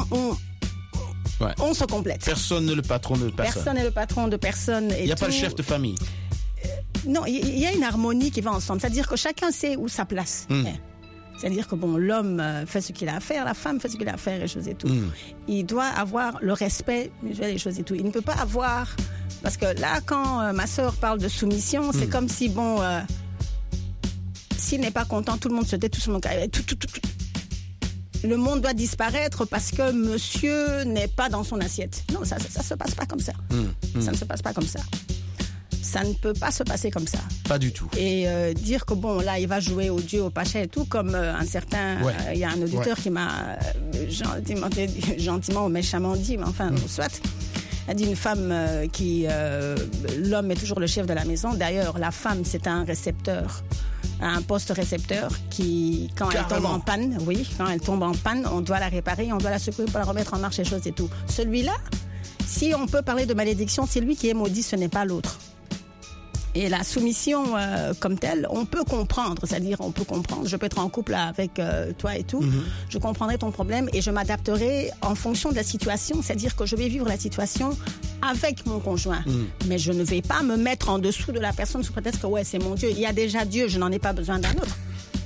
on se complète. Personne n'est le patron de personne. Personne n'est le patron de personne. Il n'y a pas le chef de famille. Non, il y a une harmonie qui va ensemble. C'est-à-dire que chacun sait où sa place. C'est-à-dire que l'homme fait ce qu'il a à faire, la femme fait ce qu'il a à faire et choses et tout. Il doit avoir le respect mutuel et choses et tout. Il ne peut pas avoir... Parce que là, quand ma sœur parle de soumission, c'est comme si, s'il n'est pas content, tout le monde se tait, tout le monde... Le monde doit disparaître parce que monsieur n'est pas dans son assiette. Non, ça ne se passe pas comme ça. Ça ne se passe pas comme ça. Ça ne peut pas se passer comme ça. Pas du tout. Et dire que là, il va jouer au dieu, au pacha et tout, comme un certain... Il y a un auditeur qui m'a gentiment ou méchamment dit, mais enfin, soit... a dit une femme l'homme est toujours le chef de la maison. D'ailleurs, la femme, c'est un récepteur, un poste récepteur qui, quand elle tombe en panne, on doit la réparer, on doit la secouer pour la remettre en marche et choses et tout. Celui-là, si on peut parler de malédiction, c'est lui qui est maudit, ce n'est pas l'autre. Et la soumission comme telle, on peut comprendre, c'est-à-dire on peut comprendre, je peux être en couple avec toi et tout, je comprendrai ton problème et je m'adapterai en fonction de la situation, c'est-à-dire que je vais vivre la situation avec mon conjoint, mais je ne vais pas me mettre en dessous de la personne sous prétexte que c'est mon Dieu, il y a déjà Dieu, je n'en ai pas besoin d'un autre.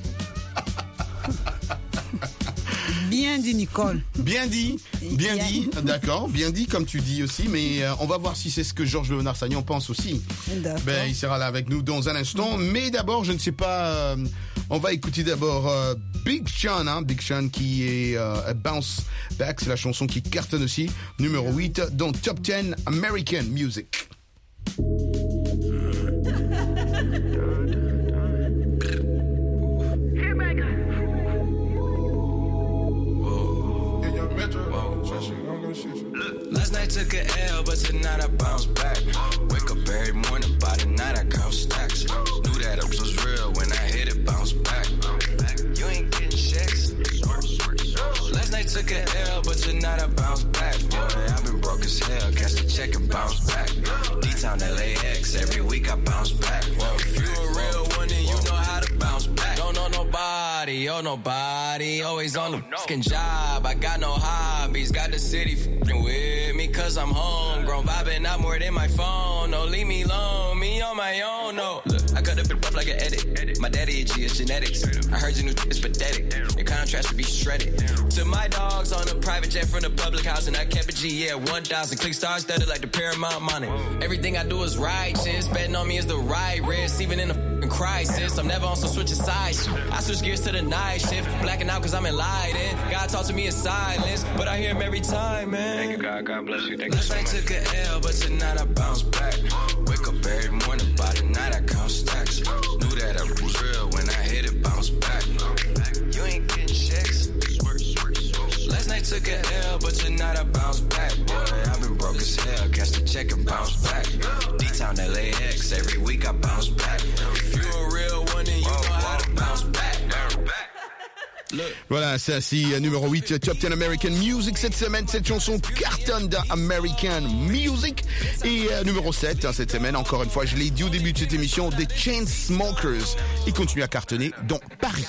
Bien dit, Nicole. Bien dit, d'accord, bien dit comme tu dis aussi, mais on va voir si c'est ce que Georges Léonard Sagnon pense aussi. Il sera là avec nous dans un instant, mais d'abord, je ne sais pas, on va écouter d'abord Big Sean, Big Sean qui est Bounce Back, c'est la chanson qui cartonne aussi, numéro 8 dans Top 10 American Music. Last night took a L, but tonight I bounce back. Wake up every morning, by the night I count stacks. Knew that it was real when I hit it, bounce back. You ain't getting checks. Last night took a L, but tonight I bounce back. Boy, I've been broke as hell, catch the check and bounce back. D-Town LAX, every week I bounce back. If you a real one, then you know how to bounce back. Don't know nobody, nobody. Always on the fucking job, I got no hobbies. Got the city fucking with me, cause I'm homegrown. Vibing out more than my phone, no, leave me alone, me on my own, no. Look, I cut up it rough like an edit. My daddy itchy, it's genetics. I heard your new is pathetic. Your contrast should be shredded. To my dogs on a private jet from the public house, and I kept a G, 1,000. Click stars studded like the Paramount money. Everything I do is righteous. Betting on me is the right risk, even in a fucking crisis. I'm never on some switching sides. I switch gears to the night shift, blacking out cause I'm enlightened. God talk to me in silence, but I hear him every time, man. Thank you, God. God bless you. Last night took a L, but tonight I bounce back. Wake up every morning, by the night I count stacks. Knew that I was real when I hit it, bounce back. You ain't getting checks. Last night took a L, but tonight I bounce back. Boy, I've been broke as hell, catch the check and bounce back. D-Town LAX, every week I bounce back. If you a real one, then you know how to bounce back. Voilà, c'est assis numéro 8 Top 10 American Music cette semaine. Cette chanson cartonne dans American Music. Et numéro 7 cette semaine, encore une fois, je l'ai dit au début de cette émission, des Chainsmokers. Ils continuent à cartonner dans Paris.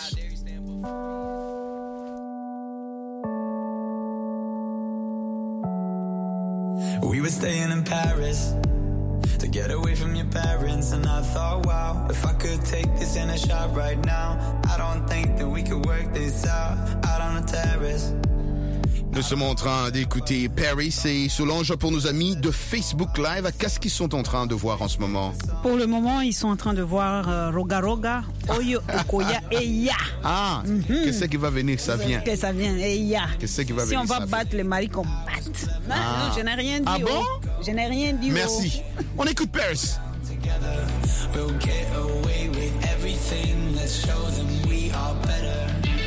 We were staying in Paris to get away from your parents, and I thought, wow, if I could take this in a shot right now, I don't think that we could work this out on the terrace. Nous sommes en train d'écouter Paris et Solange pour nos amis de Facebook Live. Qu'est-ce qu'ils sont en train de voir en ce moment? Pour le moment, ils sont en train de voir Roga Roga, Oyo, Okoya et Ya. Ah, qu'est-ce qui va venir? Ça vient. Que ça vient, et Ya. Qu'est-ce qui va si venir? on va battre les maris qu'on batte. Non, je n'ai rien dit. Ah bon? Je n'ai rien dit. Merci. On écoute Paris. We'll get away with everything. Let's show them we are better.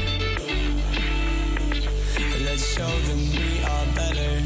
Let's show them we are better.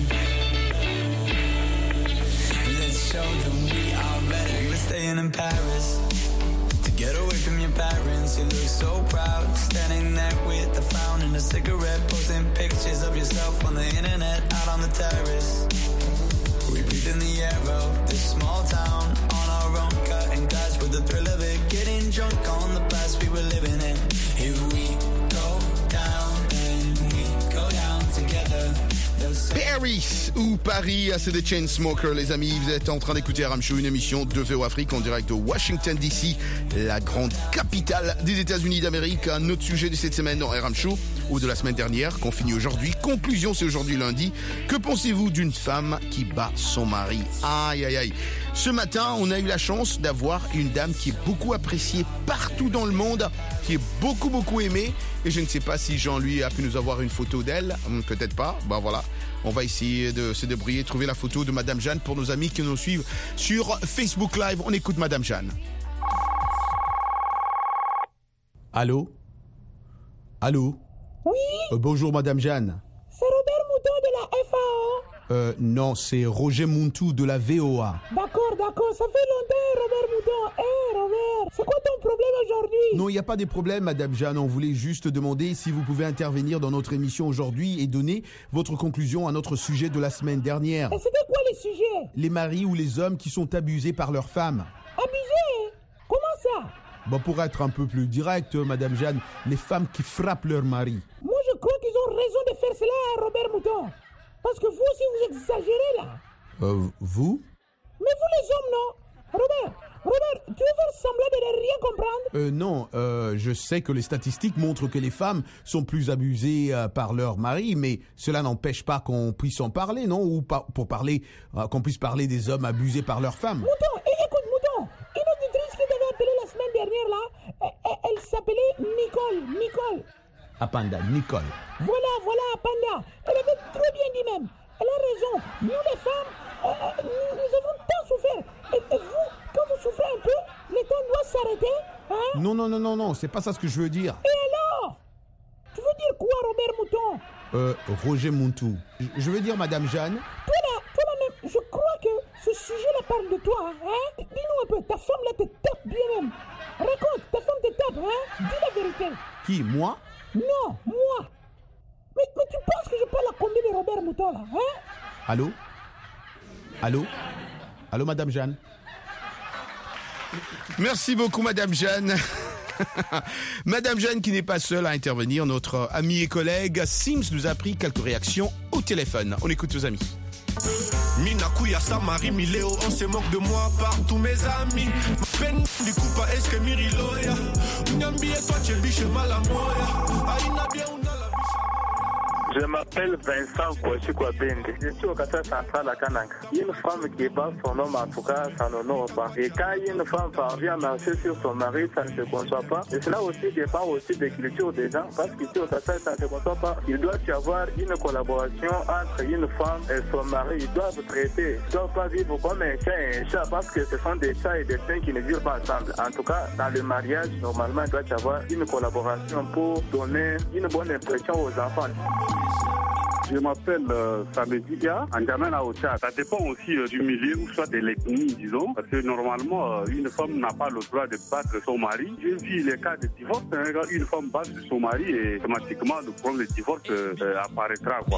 Let's show them we are better. We're staying in Paris to get away from your parents. You look so proud, standing there with the frown and a cigarette, posting pictures of yourself on the internet, out on the terrace. We breathe in the air of this small town on our own, cutting glass with the thrill of it, getting drunk on the past we were living in. If we go down, then we go down together. Paris ou Paris, c'est des Chainsmokers, les amis. Vous êtes en train d'écouter RM Show, une émission de VO Afrique en direct de Washington DC, la grande capitale des États-Unis d'Amérique. Un autre sujet de cette semaine dans RM Show, ou de la semaine dernière, qu'on finit aujourd'hui. Conclusion, c'est aujourd'hui lundi. Que pensez-vous d'une femme qui bat son mari? Aïe, aïe, aïe. Ce matin, on a eu la chance d'avoir une dame qui est beaucoup appréciée partout dans le monde, qui est beaucoup, beaucoup aimée. Et je ne sais pas si Jean-Louis a pu nous avoir une photo d'elle. Peut-être pas. Ben voilà. On va essayer de se débrouiller, trouver la photo de Madame Jeanne pour nos amis qui nous suivent sur Facebook Live. On écoute Madame Jeanne. Allô? Allô? Oui? Bonjour Madame Jeanne. C'est Robert Mouton de la FAO. Non, c'est Roger Muntou de la VOA. D'accord, ça fait longtemps, Robert Mouton. Robert, c'est quoi ton problème aujourd'hui? Non, il n'y a pas de problème, Madame Jeanne. On voulait juste demander si vous pouvez intervenir dans notre émission aujourd'hui et donner votre conclusion à notre sujet de la semaine dernière. Et c'était quoi le sujet? Les maris ou les hommes qui sont abusés par leurs femmes. Abusés? Comment ça? Pour être un peu plus direct, Madame Jeanne, les femmes qui frappent leur mari. Moi, je crois qu'ils ont raison de faire cela, Robert Mouton. Parce que vous aussi, vous exagérez là. Vous? Mais vous les hommes, non? Robert, tu veux faire semblant de ne rien comprendre? Non, je sais que les statistiques montrent que les femmes sont plus abusées par leur mari, mais cela n'empêche pas qu'on puisse en parler, non? Ou qu'on puisse parler des hommes abusés par leurs femmes. Mouton, écoute, Mouton, une auditrice qui t'avait appelé la semaine dernière là, elle s'appelait Nicole. Panda, Nicole. Voilà, Panda. Elle avait très bien dit même. Elle a raison. Nous les femmes, nous avons tant souffert. Et vous, quand vous souffrez un peu, le temps doit s'arrêter, hein? Non, c'est pas ça ce que je veux dire. Et alors? Tu veux dire quoi, Robert Mouton? Roger Muntou. Je veux dire Madame Jeanne. Toi là même, je crois que ce sujet-là parle de toi, hein? Dis-nous un peu, ta femme là te tape bien même. Raconte, ta femme te tape, hein? Dis la vérité. Qui, moi? Non, moi. Mais tu penses que je parle à combien de Robert Mouton là, hein? Allô, Madame Jeanne. Merci beaucoup, Madame Jeanne. Madame Jeanne qui n'est pas seule à intervenir, notre ami et collègue Sims nous a pris quelques réactions au téléphone. On écoute nos amis. Minakuya Samari Miléo, on se moque de moi par tous mes amis. Peine du coup pas est-ce que Miriloya. Unyambi et toi tu biche malamoya. Aïna bien on a la biche. Je m'appelle Vincent Kouachi-Kouabende. Je suis au quartier central à Kananga. Une femme qui bat son homme, en tout cas, ça n'honore pas. Et quand une femme parvient à marcher sur son mari, ça ne se conçoit pas. Et cela aussi dépend aussi des cultures des gens. Parce qu'ici au quartier, ça ne se conçoit pas. Il doit y avoir une collaboration entre une femme et son mari. Ils doivent traiter. Ils ne doivent pas vivre comme un chien et un chat parce que ce sont des chats et des chiens qui ne vivent pas ensemble. En tout cas, dans le mariage, normalement, il doit y avoir une collaboration pour donner une bonne impression aux enfants. Je m'appelle Samedia, Anjamena au Tchad. Ça dépend aussi du milieu ou soit de l'ethnie, disons. Parce que normalement, une femme n'a pas le droit de battre son mari. J'ai vu les cas de divorce. Une femme bat son mari et automatiquement le problème de divorce apparaîtra. Quoi.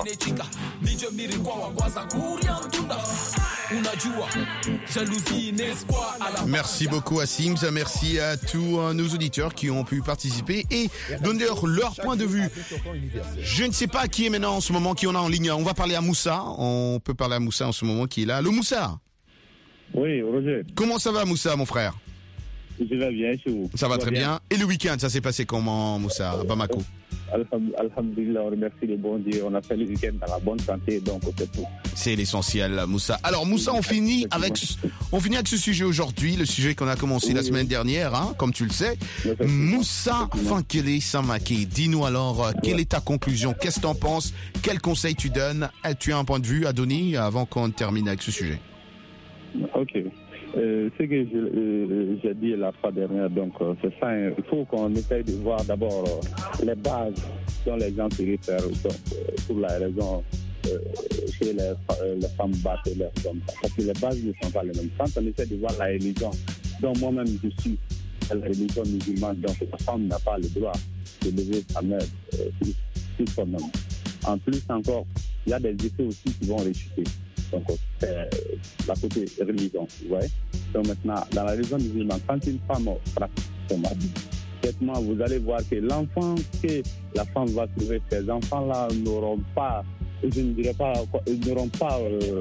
Merci beaucoup à Sims, merci à tous nos auditeurs qui ont pu participer et donner leur point de vue. Je ne sais pas qui est maintenant en ce moment, qui on a en ligne. On va parler à Moussa. On peut parler à Moussa en ce moment qui est là. Allô Moussa? Oui, Roger. Comment ça va Moussa, mon frère? Ça va bien, chez vous. Ça va très bien. Et le week-end, ça s'est passé comment, Moussa, à Bamako? Alhamdulillah, on remercie le bon Dieu. On a fait le week-end dans la bonne santé, donc c'est tout. C'est l'essentiel, Moussa. Alors Moussa, on finit avec ce sujet aujourd'hui, le sujet qu'on a commencé la semaine dernière, hein, comme tu le sais. Moussa Fankele Samake, dis-nous alors, quelle est ta conclusion? Qu'est-ce que tu en penses? Quel conseil tu donnes? Tu as un point de vue à donner avant qu'on termine avec ce sujet? Ok. Ce que j'ai dit la fois dernière, donc c'est ça, hein. Il faut qu'on essaye de voir d'abord les bases dont les gens se réfèrent, pour la raison chez les femmes battent leurs hommes. Parce que les bases ne sont pas les mêmes. Quand on essaie de voir la religion, dont moi-même je suis, la religion musulmane, donc la femme n'a pas le droit de lever sa main sur son homme. En plus encore, il y a des effets aussi qui vont réchuter. Donc, c'est la côté religion, vous voyez. Donc, maintenant, dans la religion musulmane, quand une femme frappe son mari, certainement, vous allez voir que l'enfant que la femme va trouver, ces enfants-là n'auront pas, je ne dirais pas, n'auront pas,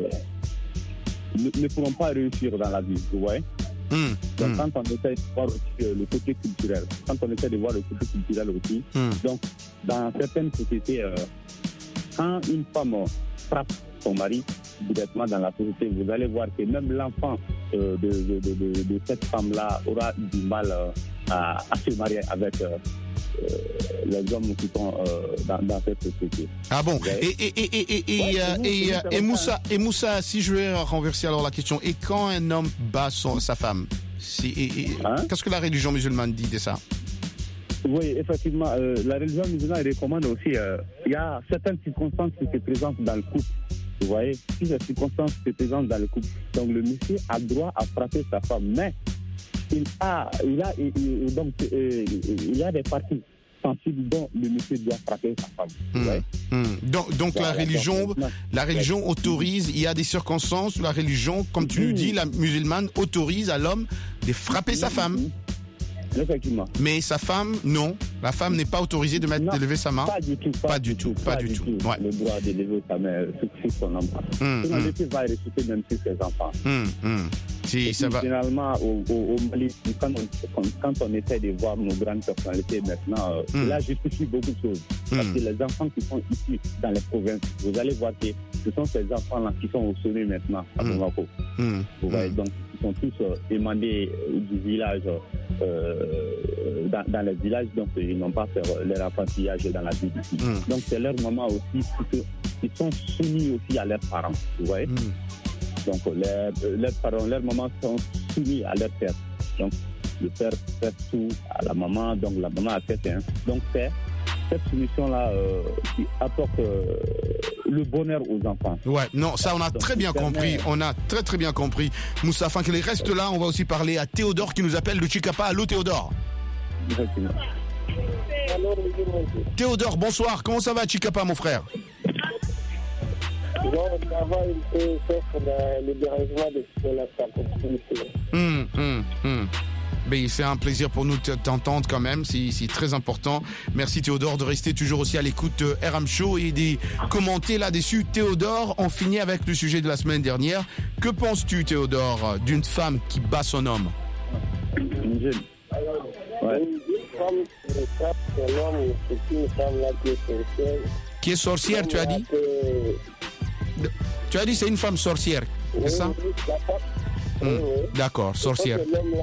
ne pourront pas réussir dans la vie, vous voyez. Donc, quand on essaie de voir aussi le côté culturel, aussi, donc, dans certaines sociétés, quand une femme frappe son mari, directement dans la société, vous allez voir que même l'enfant de cette femme-là aura du mal à se marier avec les hommes qui sont dans cette société. Ah bon? Et Moussa, si je vais renverser alors la question, et quand un homme bat sa femme, qu'est-ce que la religion musulmane dit de ça? Oui, effectivement, la religion musulmane recommande aussi, il y a certaines circonstances qui se présentent dans le couple. Vous voyez, si ces circonstances se présentent dans le couple, donc le monsieur a droit à frapper sa femme, mais il y a des parties sensibles dont le monsieur doit frapper sa femme. Donc la religion autorise, il y a des circonstances où la religion, comme tu nous dis, la musulmane autorise à l'homme de frapper sa femme. Effectivement. Mais sa femme, non. La femme n'est pas autorisée de lever sa main. Pas du tout. Ouais. Le droit de lever sa main sur son enfant. Sinon, le fils va réciter même sur ses enfants. Généralement, au Mali, quand on essaie de voir nos grandes personnalités maintenant, cela justifie beaucoup de choses. Parce que les enfants qui sont ici, dans les provinces, vous allez voir que ce sont ces enfants-là qui sont au sommet maintenant à Bamako. Vous voyez, donc, ils sont tous émanés du village, dans les villages, donc ils n'ont pas fait leur apprentissage dans la vie d'ici. Donc, c'est leur maman aussi, ils sont soumis aussi à leurs parents, vous voyez. Donc, leurs parents, leurs mamans sont soumis à leur père. Donc, le père fait tout à la maman, donc la maman a fait un. Donc, c'est cette soumission-là qui apporte le bonheur aux enfants. Ouais, non, ça on a très bien compris. On a très bien compris. Moussa Fankele, reste là. On va aussi parler à Théodore qui nous appelle de Chikapa. Allô Théodore. Théodore, bonsoir. Comment ça va à Chikapa, mon frère? Ça va un peu, sauf le dérangement de la continuité. Ben, c'est un plaisir pour nous de t'entendre quand même, c'est très important. Merci Théodore de rester toujours aussi à l'écoute de RM Show et de commenter là-dessus. Théodore, on finit avec le sujet de la semaine dernière. Que penses-tu Théodore d'une femme qui bat son homme? Une jeune. Ouais. Une femme qui frappe son homme, c'est une femme là qui est sorcière. Qui est sorcière, tu as dit? Tu as dit c'est une femme sorcière, c'est ça? Oui. D'accord, sorcière.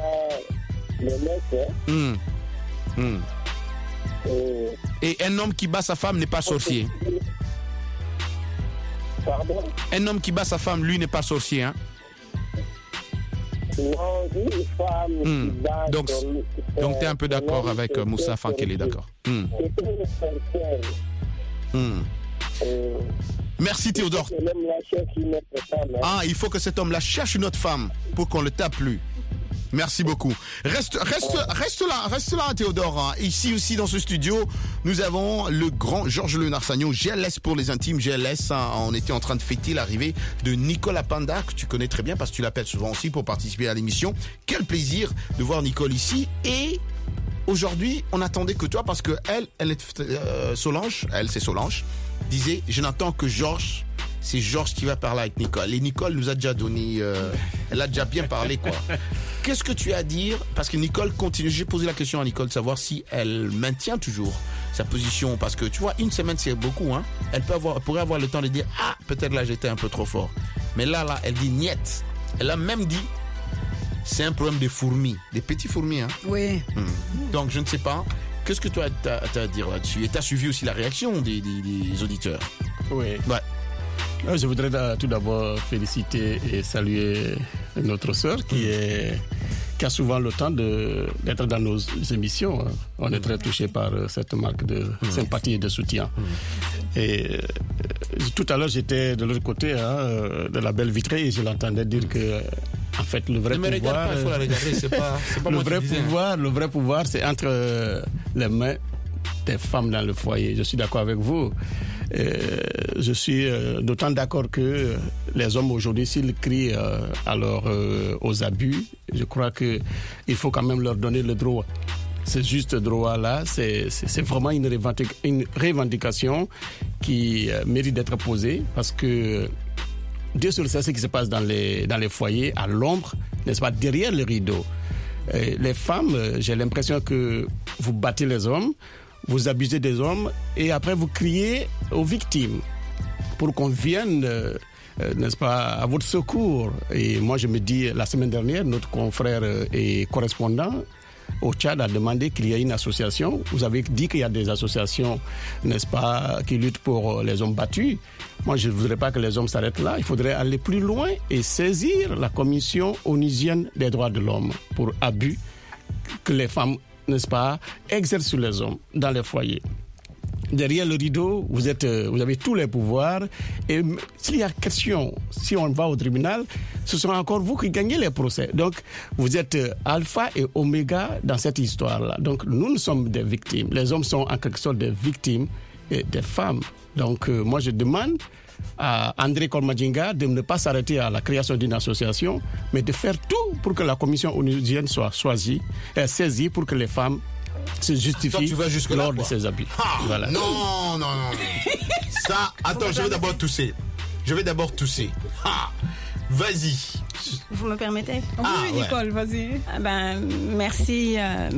Et un homme qui bat sa femme n'est pas sorcier. Pardon? Un homme qui bat sa femme, lui, n'est pas sorcier, hein? Non, une femme qui bat donc tu es un peu d'accord avec Moussa Fankele, d'accord. Merci Théodore. Il faut que cet homme-là cherche une autre femme pour qu'on le tape lui. Merci beaucoup. Reste là, Théodore. Ici aussi dans ce studio, nous avons le grand Georges Léonard Sagnon, GLS pour les intimes, GLS. On était en train de fêter l'arrivée de Nicole Panda, que tu connais très bien parce que tu l'appelles souvent aussi pour participer à l'émission. Quel plaisir de voir Nicole ici. Et aujourd'hui, on attendait que toi, parce que elle est Solange, c'est Solange, disait, je n'attends que Georges c'est Georges qui va parler avec Nicole. Et Nicole nous a déjà donné... elle a déjà bien parlé, quoi. Qu'est-ce que tu as à dire? Parce que Nicole continue. J'ai posé la question à Nicole de savoir si elle maintient toujours sa position. Parce que, tu vois, une semaine, c'est beaucoup, hein. Elle pourrait avoir le temps de dire, ah, peut-être là, j'étais un peu trop fort. Mais là, elle dit niet. Elle a même dit, c'est un problème des fourmis. Des petits fourmis, hein. Oui. Donc, je ne sais pas. Qu'est-ce que tu as à dire là-dessus? Et tu as suivi aussi la réaction des auditeurs? Oui. Ouais. Je voudrais tout d'abord féliciter et saluer notre sœur qui a souvent le temps d'être dans nos émissions. On est très touchés par cette marque de sympathie et de soutien. Et tout à l'heure, j'étais de l'autre côté de la belle vitrée et je l'entendais dire que en fait, le vrai pouvoir... Regarde pas, il faut la regarder, c'est pas le vrai pouvoir, c'est entre les mains des femmes dans le foyer. Je suis d'accord avec vous. Je suis d'autant d'accord que les hommes aujourd'hui, s'ils crient aux abus, je crois qu'il faut quand même leur donner le droit. Ce juste droit-là, c'est vraiment une revendication qui mérite d'être posée parce que Dieu seul sait ce qui se passe dans les foyers, à l'ombre, n'est-ce pas, derrière le rideau. Les femmes, j'ai l'impression que vous battez les hommes, vous abusez des hommes et après vous criez aux victimes pour qu'on vienne, n'est-ce pas, à votre secours. Et moi je me dis, la semaine dernière, notre confrère et correspondant au Tchad a demandé qu'il y ait une association. Vous avez dit qu'il y a des associations, n'est-ce pas, qui luttent pour les hommes battus. Moi, je ne voudrais pas que les hommes s'arrêtent là. Il faudrait aller plus loin et saisir la Commission onusienne des droits de l'homme pour abus que les femmes, n'est-ce pas, exercent sur les hommes dans les foyers. Derrière le rideau, vous avez tous les pouvoirs. Et s'il y a question, si on va au tribunal, ce sera encore vous qui gagnez les procès. Donc, vous êtes alpha et oméga dans cette histoire-là. Donc, nous sommes des victimes. Les hommes sont en quelque sorte des victimes des femmes. Donc, moi, je demande à André Kolmadjinga de ne pas s'arrêter à la création d'une association, mais de faire tout pour que la commission onusienne soit saisie pour que les femmes se justifient lors de ces abus. Voilà. Non. Ça, attends, je vais d'abord tousser. Vas-y. Vous me permettez? Oui, Nicole, vas-y. Merci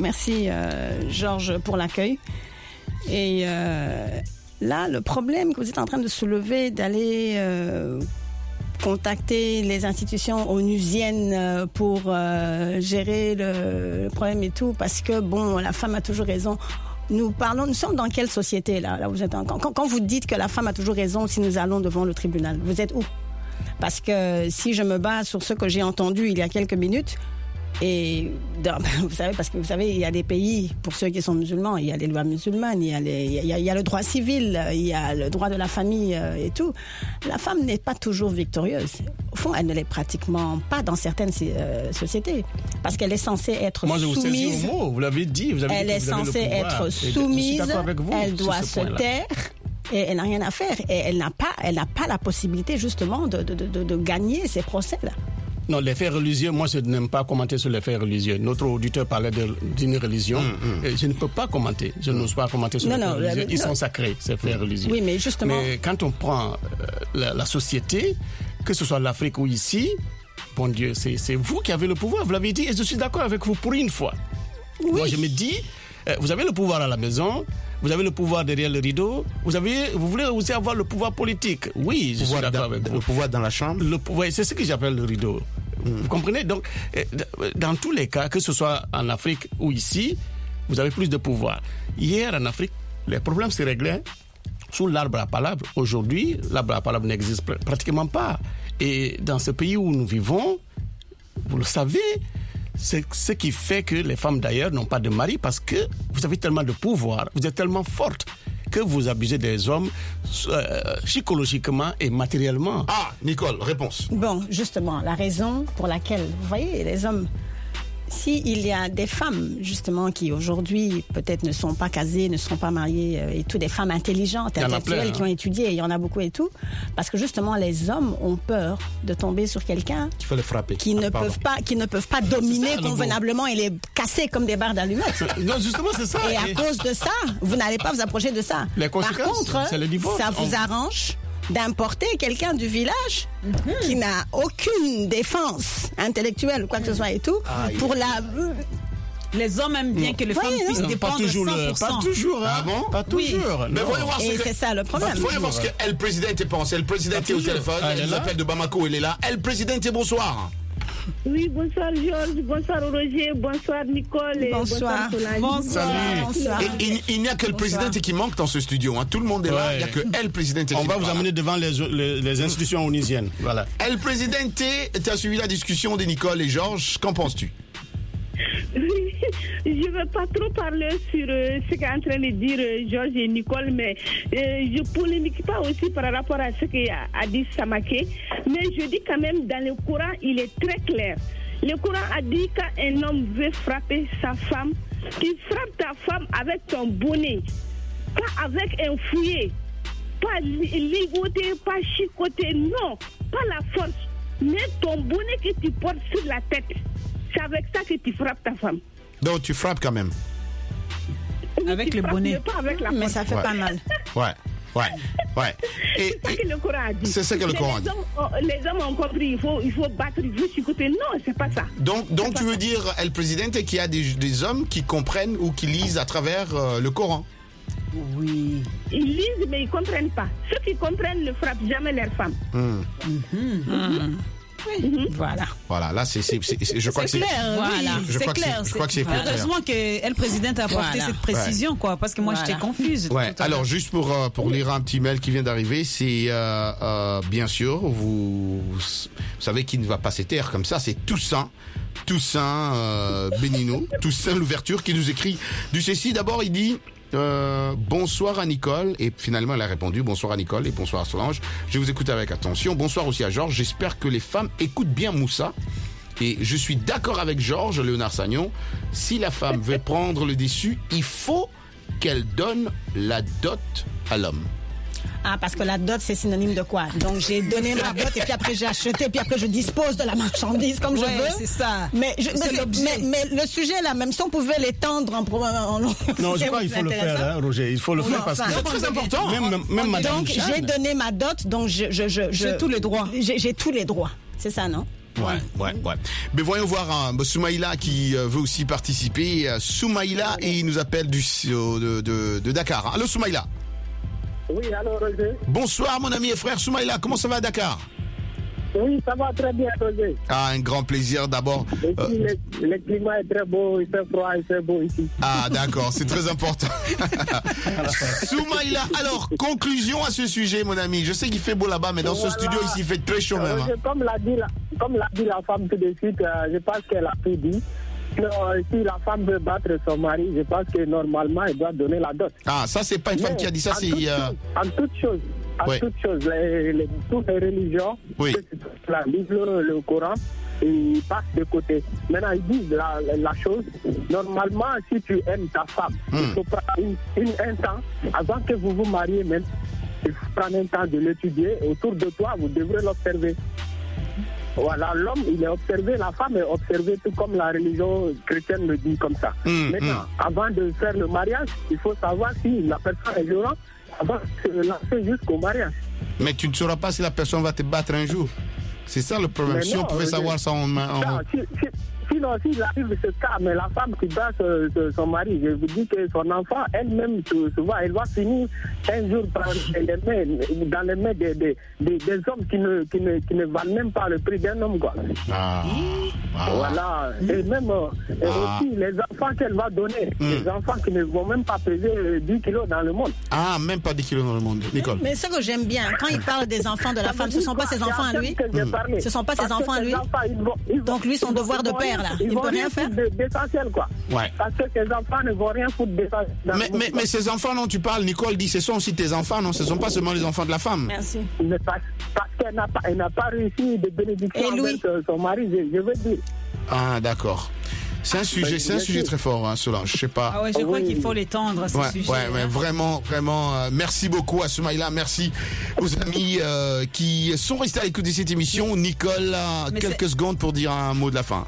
Georges pour l'accueil. Et là, le problème que vous êtes en train de soulever, d'aller contacter les institutions onusiennes pour gérer le problème et tout, parce que bon, la femme a toujours raison. Nous sommes dans quelle société là vous êtes quand vous dites que la femme a toujours raison si nous allons devant le tribunal, vous êtes où? Parce que si je me base sur ce que j'ai entendu il y a quelques minutes, et vous savez, il y a des pays, pour ceux qui sont musulmans, il y a les lois musulmanes, il y a le droit civil, il y a le droit de la famille et tout. La femme n'est pas toujours victorieuse. Au fond, elle ne l'est pratiquement pas dans certaines sociétés, parce qu'elle est censée être soumise. Moi, je vous saisis au mot, vous l'avez dit. Elle est censée être soumise, elle doit se taire. Et elle n'a rien à faire. Et elle n'a pas la possibilité, justement, de gagner ces procès-là. Non, les faits religieux, moi je n'aime pas commenter sur les faits religieux. Notre auditeur parlait d'une religion. Et je ne peux pas commenter. Je n'ose pas commenter sur les faits religieux. Ils sont sacrés, ces faits religieux. Oui, mais justement. Mais quand on prend la société, que ce soit l'Afrique ou ici, bon Dieu, c'est vous qui avez le pouvoir. Vous l'avez dit et je suis d'accord avec vous pour une fois. Oui. Moi je me dis, vous avez le pouvoir à la maison. Vous avez le pouvoir derrière le rideau. Vous voulez aussi avoir le pouvoir politique. Oui, je suis d'accord avec vous. Le pouvoir dans la chambre. C'est ce que j'appelle le rideau. Vous comprenez? Donc, dans tous les cas, que ce soit en Afrique ou ici, vous avez plus de pouvoir. Hier, en Afrique, les problèmes se réglaient sous l'arbre à palabre. Aujourd'hui, l'arbre à palabre n'existe pratiquement pas. Et dans ce pays où nous vivons, vous le savez, c'est ce qui fait que les femmes d'ailleurs n'ont pas de mari, parce que vous avez tellement de pouvoir, vous êtes tellement forte que vous abusez des hommes psychologiquement et matériellement. Ah, Nicole, réponse. Bon, justement, la raison pour laquelle, vous voyez, les hommes, s'il y a des femmes, justement, qui aujourd'hui peut-être ne sont pas casées, ne sont pas mariées, et tout, des femmes intelligentes, intellectuelles, qui ont étudié, il y en a beaucoup et tout, parce que justement, les hommes ont peur de tomber sur quelqu'un qui ne peuvent pas dominer convenablement et les casser comme des barres d'allumettes. Non, justement, c'est ça. Et à cause de ça, vous n'allez pas vous approcher de ça. Les conséquences, par contre, c'est le divorce. ça vous arrange d'importer quelqu'un du village qui n'a aucune défense intellectuelle ou quoi que ce soit et tout, pour la... Les hommes aiment bien que les femmes puissent dépendre 100%. Pas toujours, hein. Ah bon? Pas toujours. Mais voyons voir et c'est ça le problème. Voyons voir ce que El Presidente pense. El Presidente est au téléphone, elle nous appelle de Bamako, elle est là. El Presidente, bonsoir. Oui, bonsoir Georges, bonsoir Roger, bonsoir Nicole et bonsoir Solange. Bonsoir. Et il n'y a que le président qui manque dans ce studio. Hein. Tout le monde est là, il n'y a que El Presidente. On va vous amener devant les institutions onisiennes. Voilà. El Presidente, tu as suivi la discussion de Nicole et Georges. Qu'en penses-tu? Je ne veux pas trop parler sur ce qu'est en train de dire Georges et Nicole, mais je ne polémique pas aussi par rapport à ce qu'a dit Samaké. Mais je dis quand même, dans le Coran, il est très clair. Le Coran a dit qu'un homme veut frapper sa femme, qu'il frappe ta femme avec ton bonnet, pas avec un fouet, pas ligoter, pas chicoter, non, pas la force, mais ton bonnet que tu portes sur la tête. C'est avec ça que tu frappes ta femme. Donc tu frappes quand même. Avec le bonnet. Pas avec la mais ça fait pas mal. Ouais. C'est ça que le Coran a dit. C'est ça que le Coran a dit. Les hommes ont compris, il faut battre, il faut chicoter. Non, c'est pas ça. Donc tu veux dire, El Presidente, qu'il y a des hommes qui comprennent ou qui lisent à travers le Coran? Oui. Ils lisent, mais ils ne comprennent pas. Ceux qui comprennent ne frappent jamais leurs femmes. Oui. Voilà, là je crois que c'est clair. Voilà, c'est clair. Je crois que c'est plus clair. Heureusement que le président a apporté cette précision, quoi, parce que moi j'étais confuse. Ouais. Alors juste pour lire un petit mail qui vient d'arriver, c'est bien sûr, vous savez qu'il ne va pas se taire comme ça, c'est Toussaint Benino, Toussaint l'ouverture qui nous écrit du ceci. D'abord il dit bonsoir à Nicole, et finalement elle a répondu bonsoir à Nicole et bonsoir à Solange, je vous écoute avec attention. Bonsoir aussi à Georges, j'espère que les femmes écoutent bien Moussa, et je suis d'accord avec Georges, Léonard Sagnon, si la femme veut prendre le dessus, il faut qu'elle donne la dot à l'homme. Ah, parce que la dot, c'est synonyme de quoi? Donc, j'ai donné ma dot et puis après, j'ai acheté, puis après, je dispose de la marchandise comme je veux. C'est ça. Mais le sujet, là, même si on pouvait l'étendre en non, je crois qu'il faut le faire, hein, Roger. Il faut le faire parce que c'est très important. Même Madame donc, j'ai donné ma dot, donc j'ai tous les droits. J'ai tous les droits. C'est ça, non? Ouais. Mais voyons voir Soumaïla qui veut aussi participer. Soumaïla, et il nous appelle de Dakar. Allô, Soumaïla? Oui, alors Roger. Bonsoir mon ami et frère Soumaïla, comment ça va à Dakar? Oui, ça va très bien Roger. Ah, un grand plaisir d'abord. Le climat est très beau, il fait froid, il fait beau ici. Ah d'accord, c'est très important. Soumaïla, alors conclusion à ce sujet mon ami. Je sais qu'il fait beau là-bas, mais dans ce studio ici il fait très chaud même. Comme l'a dit la femme tout de suite, je pense qu'elle a tout dit. Si la femme veut battre son mari, je pense que normalement, elle doit donner la dot. Ah, ça, c'est pas une femme qui a dit ça, c'est... En toute chose, toutes les religions, la Bible, le Coran, ils passent de côté. Maintenant, ils disent la chose. Normalement, si tu aimes ta femme, il faut prendre un temps, avant que vous vous mariez même, il faut prendre un temps de l'étudier. Autour de toi, vous devrez l'observer. Voilà, l'homme, il est observé, la femme est observée, tout comme la religion chrétienne le dit comme ça. Maintenant, avant de faire le mariage, il faut savoir si la personne est violente avant de se lancer jusqu'au mariage. Mais tu ne sauras pas si la personne va te battre un jour. C'est ça le problème. Si on pouvait savoir ça Sinon, s'il arrive ce cas, mais la femme qui bat son mari, je vous dis que son enfant, elle-même, souvent, elle va finir un jour dans les mains des hommes qui ne valent même pas le prix d'un homme, quoi. Voilà. Et même aussi les enfants qu'elle va donner, les enfants qui ne vont même pas peser 10 kilos dans le monde. Ah, même pas 10 kilos dans le monde, Nicole. Mais ce que j'aime bien, quand il parle des enfants de la femme, ce ne sont pas ses enfants à lui. Ce ne sont pas ses enfants à lui. Donc lui, son devoir de père, là, il ne peut rien faire. D'essentiel, quoi. Ouais. Parce que ses enfants ne vont rien foutre d'essentiel. Mais ces enfants dont tu parles, Nicole dit, ce sont aussi tes enfants, non? Ce ne sont pas seulement les enfants de la femme. Merci. Mais parce qu'elle n'a pas réussi de bénédiction avec son mari, je veux dire. Ah, d'accord. C'est un sujet très fort, hein, Solange. Je sais pas. Ah ouais, je crois qu'il faut l'étendre, ce sujet. Ouais, mais vraiment, merci beaucoup à Soumaïla. Merci aux amis qui sont restés à l'écoute de cette émission. Nicole, quelques secondes pour dire un mot de la fin.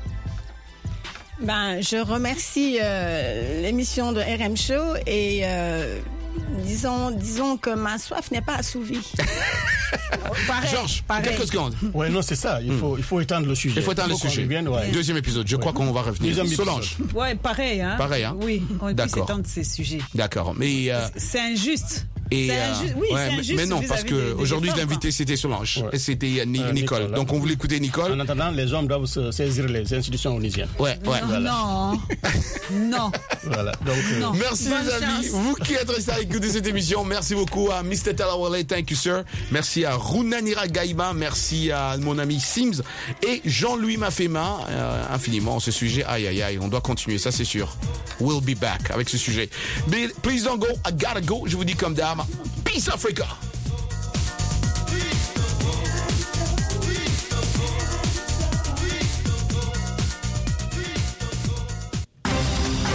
Je remercie l'émission de RM Show et disons que ma soif n'est pas assouvie. Pareil, Georges, pareil. quelques secondes. Ouais, non, c'est ça. Il faut étendre le sujet. Il faut étendre le sujet. Deuxième épisode. Je crois qu'on va revenir. Solange. Ouais, pareil. Hein. Pareil, hein. Oui, on puisse D'accord. étendre ces sujets. D'accord, mais c'est injuste. Et c'est injuste. Oui, ouais, c'est injuste. mais non, parce que aujourd'hui l'invité c'était Solange et c'était Nicole. Donc on voulait écouter Nicole. En attendant, les hommes doivent se saisir les institutions onisiennes. Ouais. Voilà. Non. Voilà. Donc, non. Merci Bonne les amis. chance. Vous qui êtes restés à écouter cette émission, merci beaucoup à Mr. Talawale, thank you sir. Merci à Runanira Gaïba, merci à mon ami Sims et Jean-Louis Mafema infiniment ce sujet. Aïe, on doit continuer, ça c'est sûr. We'll be back avec ce sujet. But please don't go, I gotta go. Je vous dis comme d'hab, peace Africa.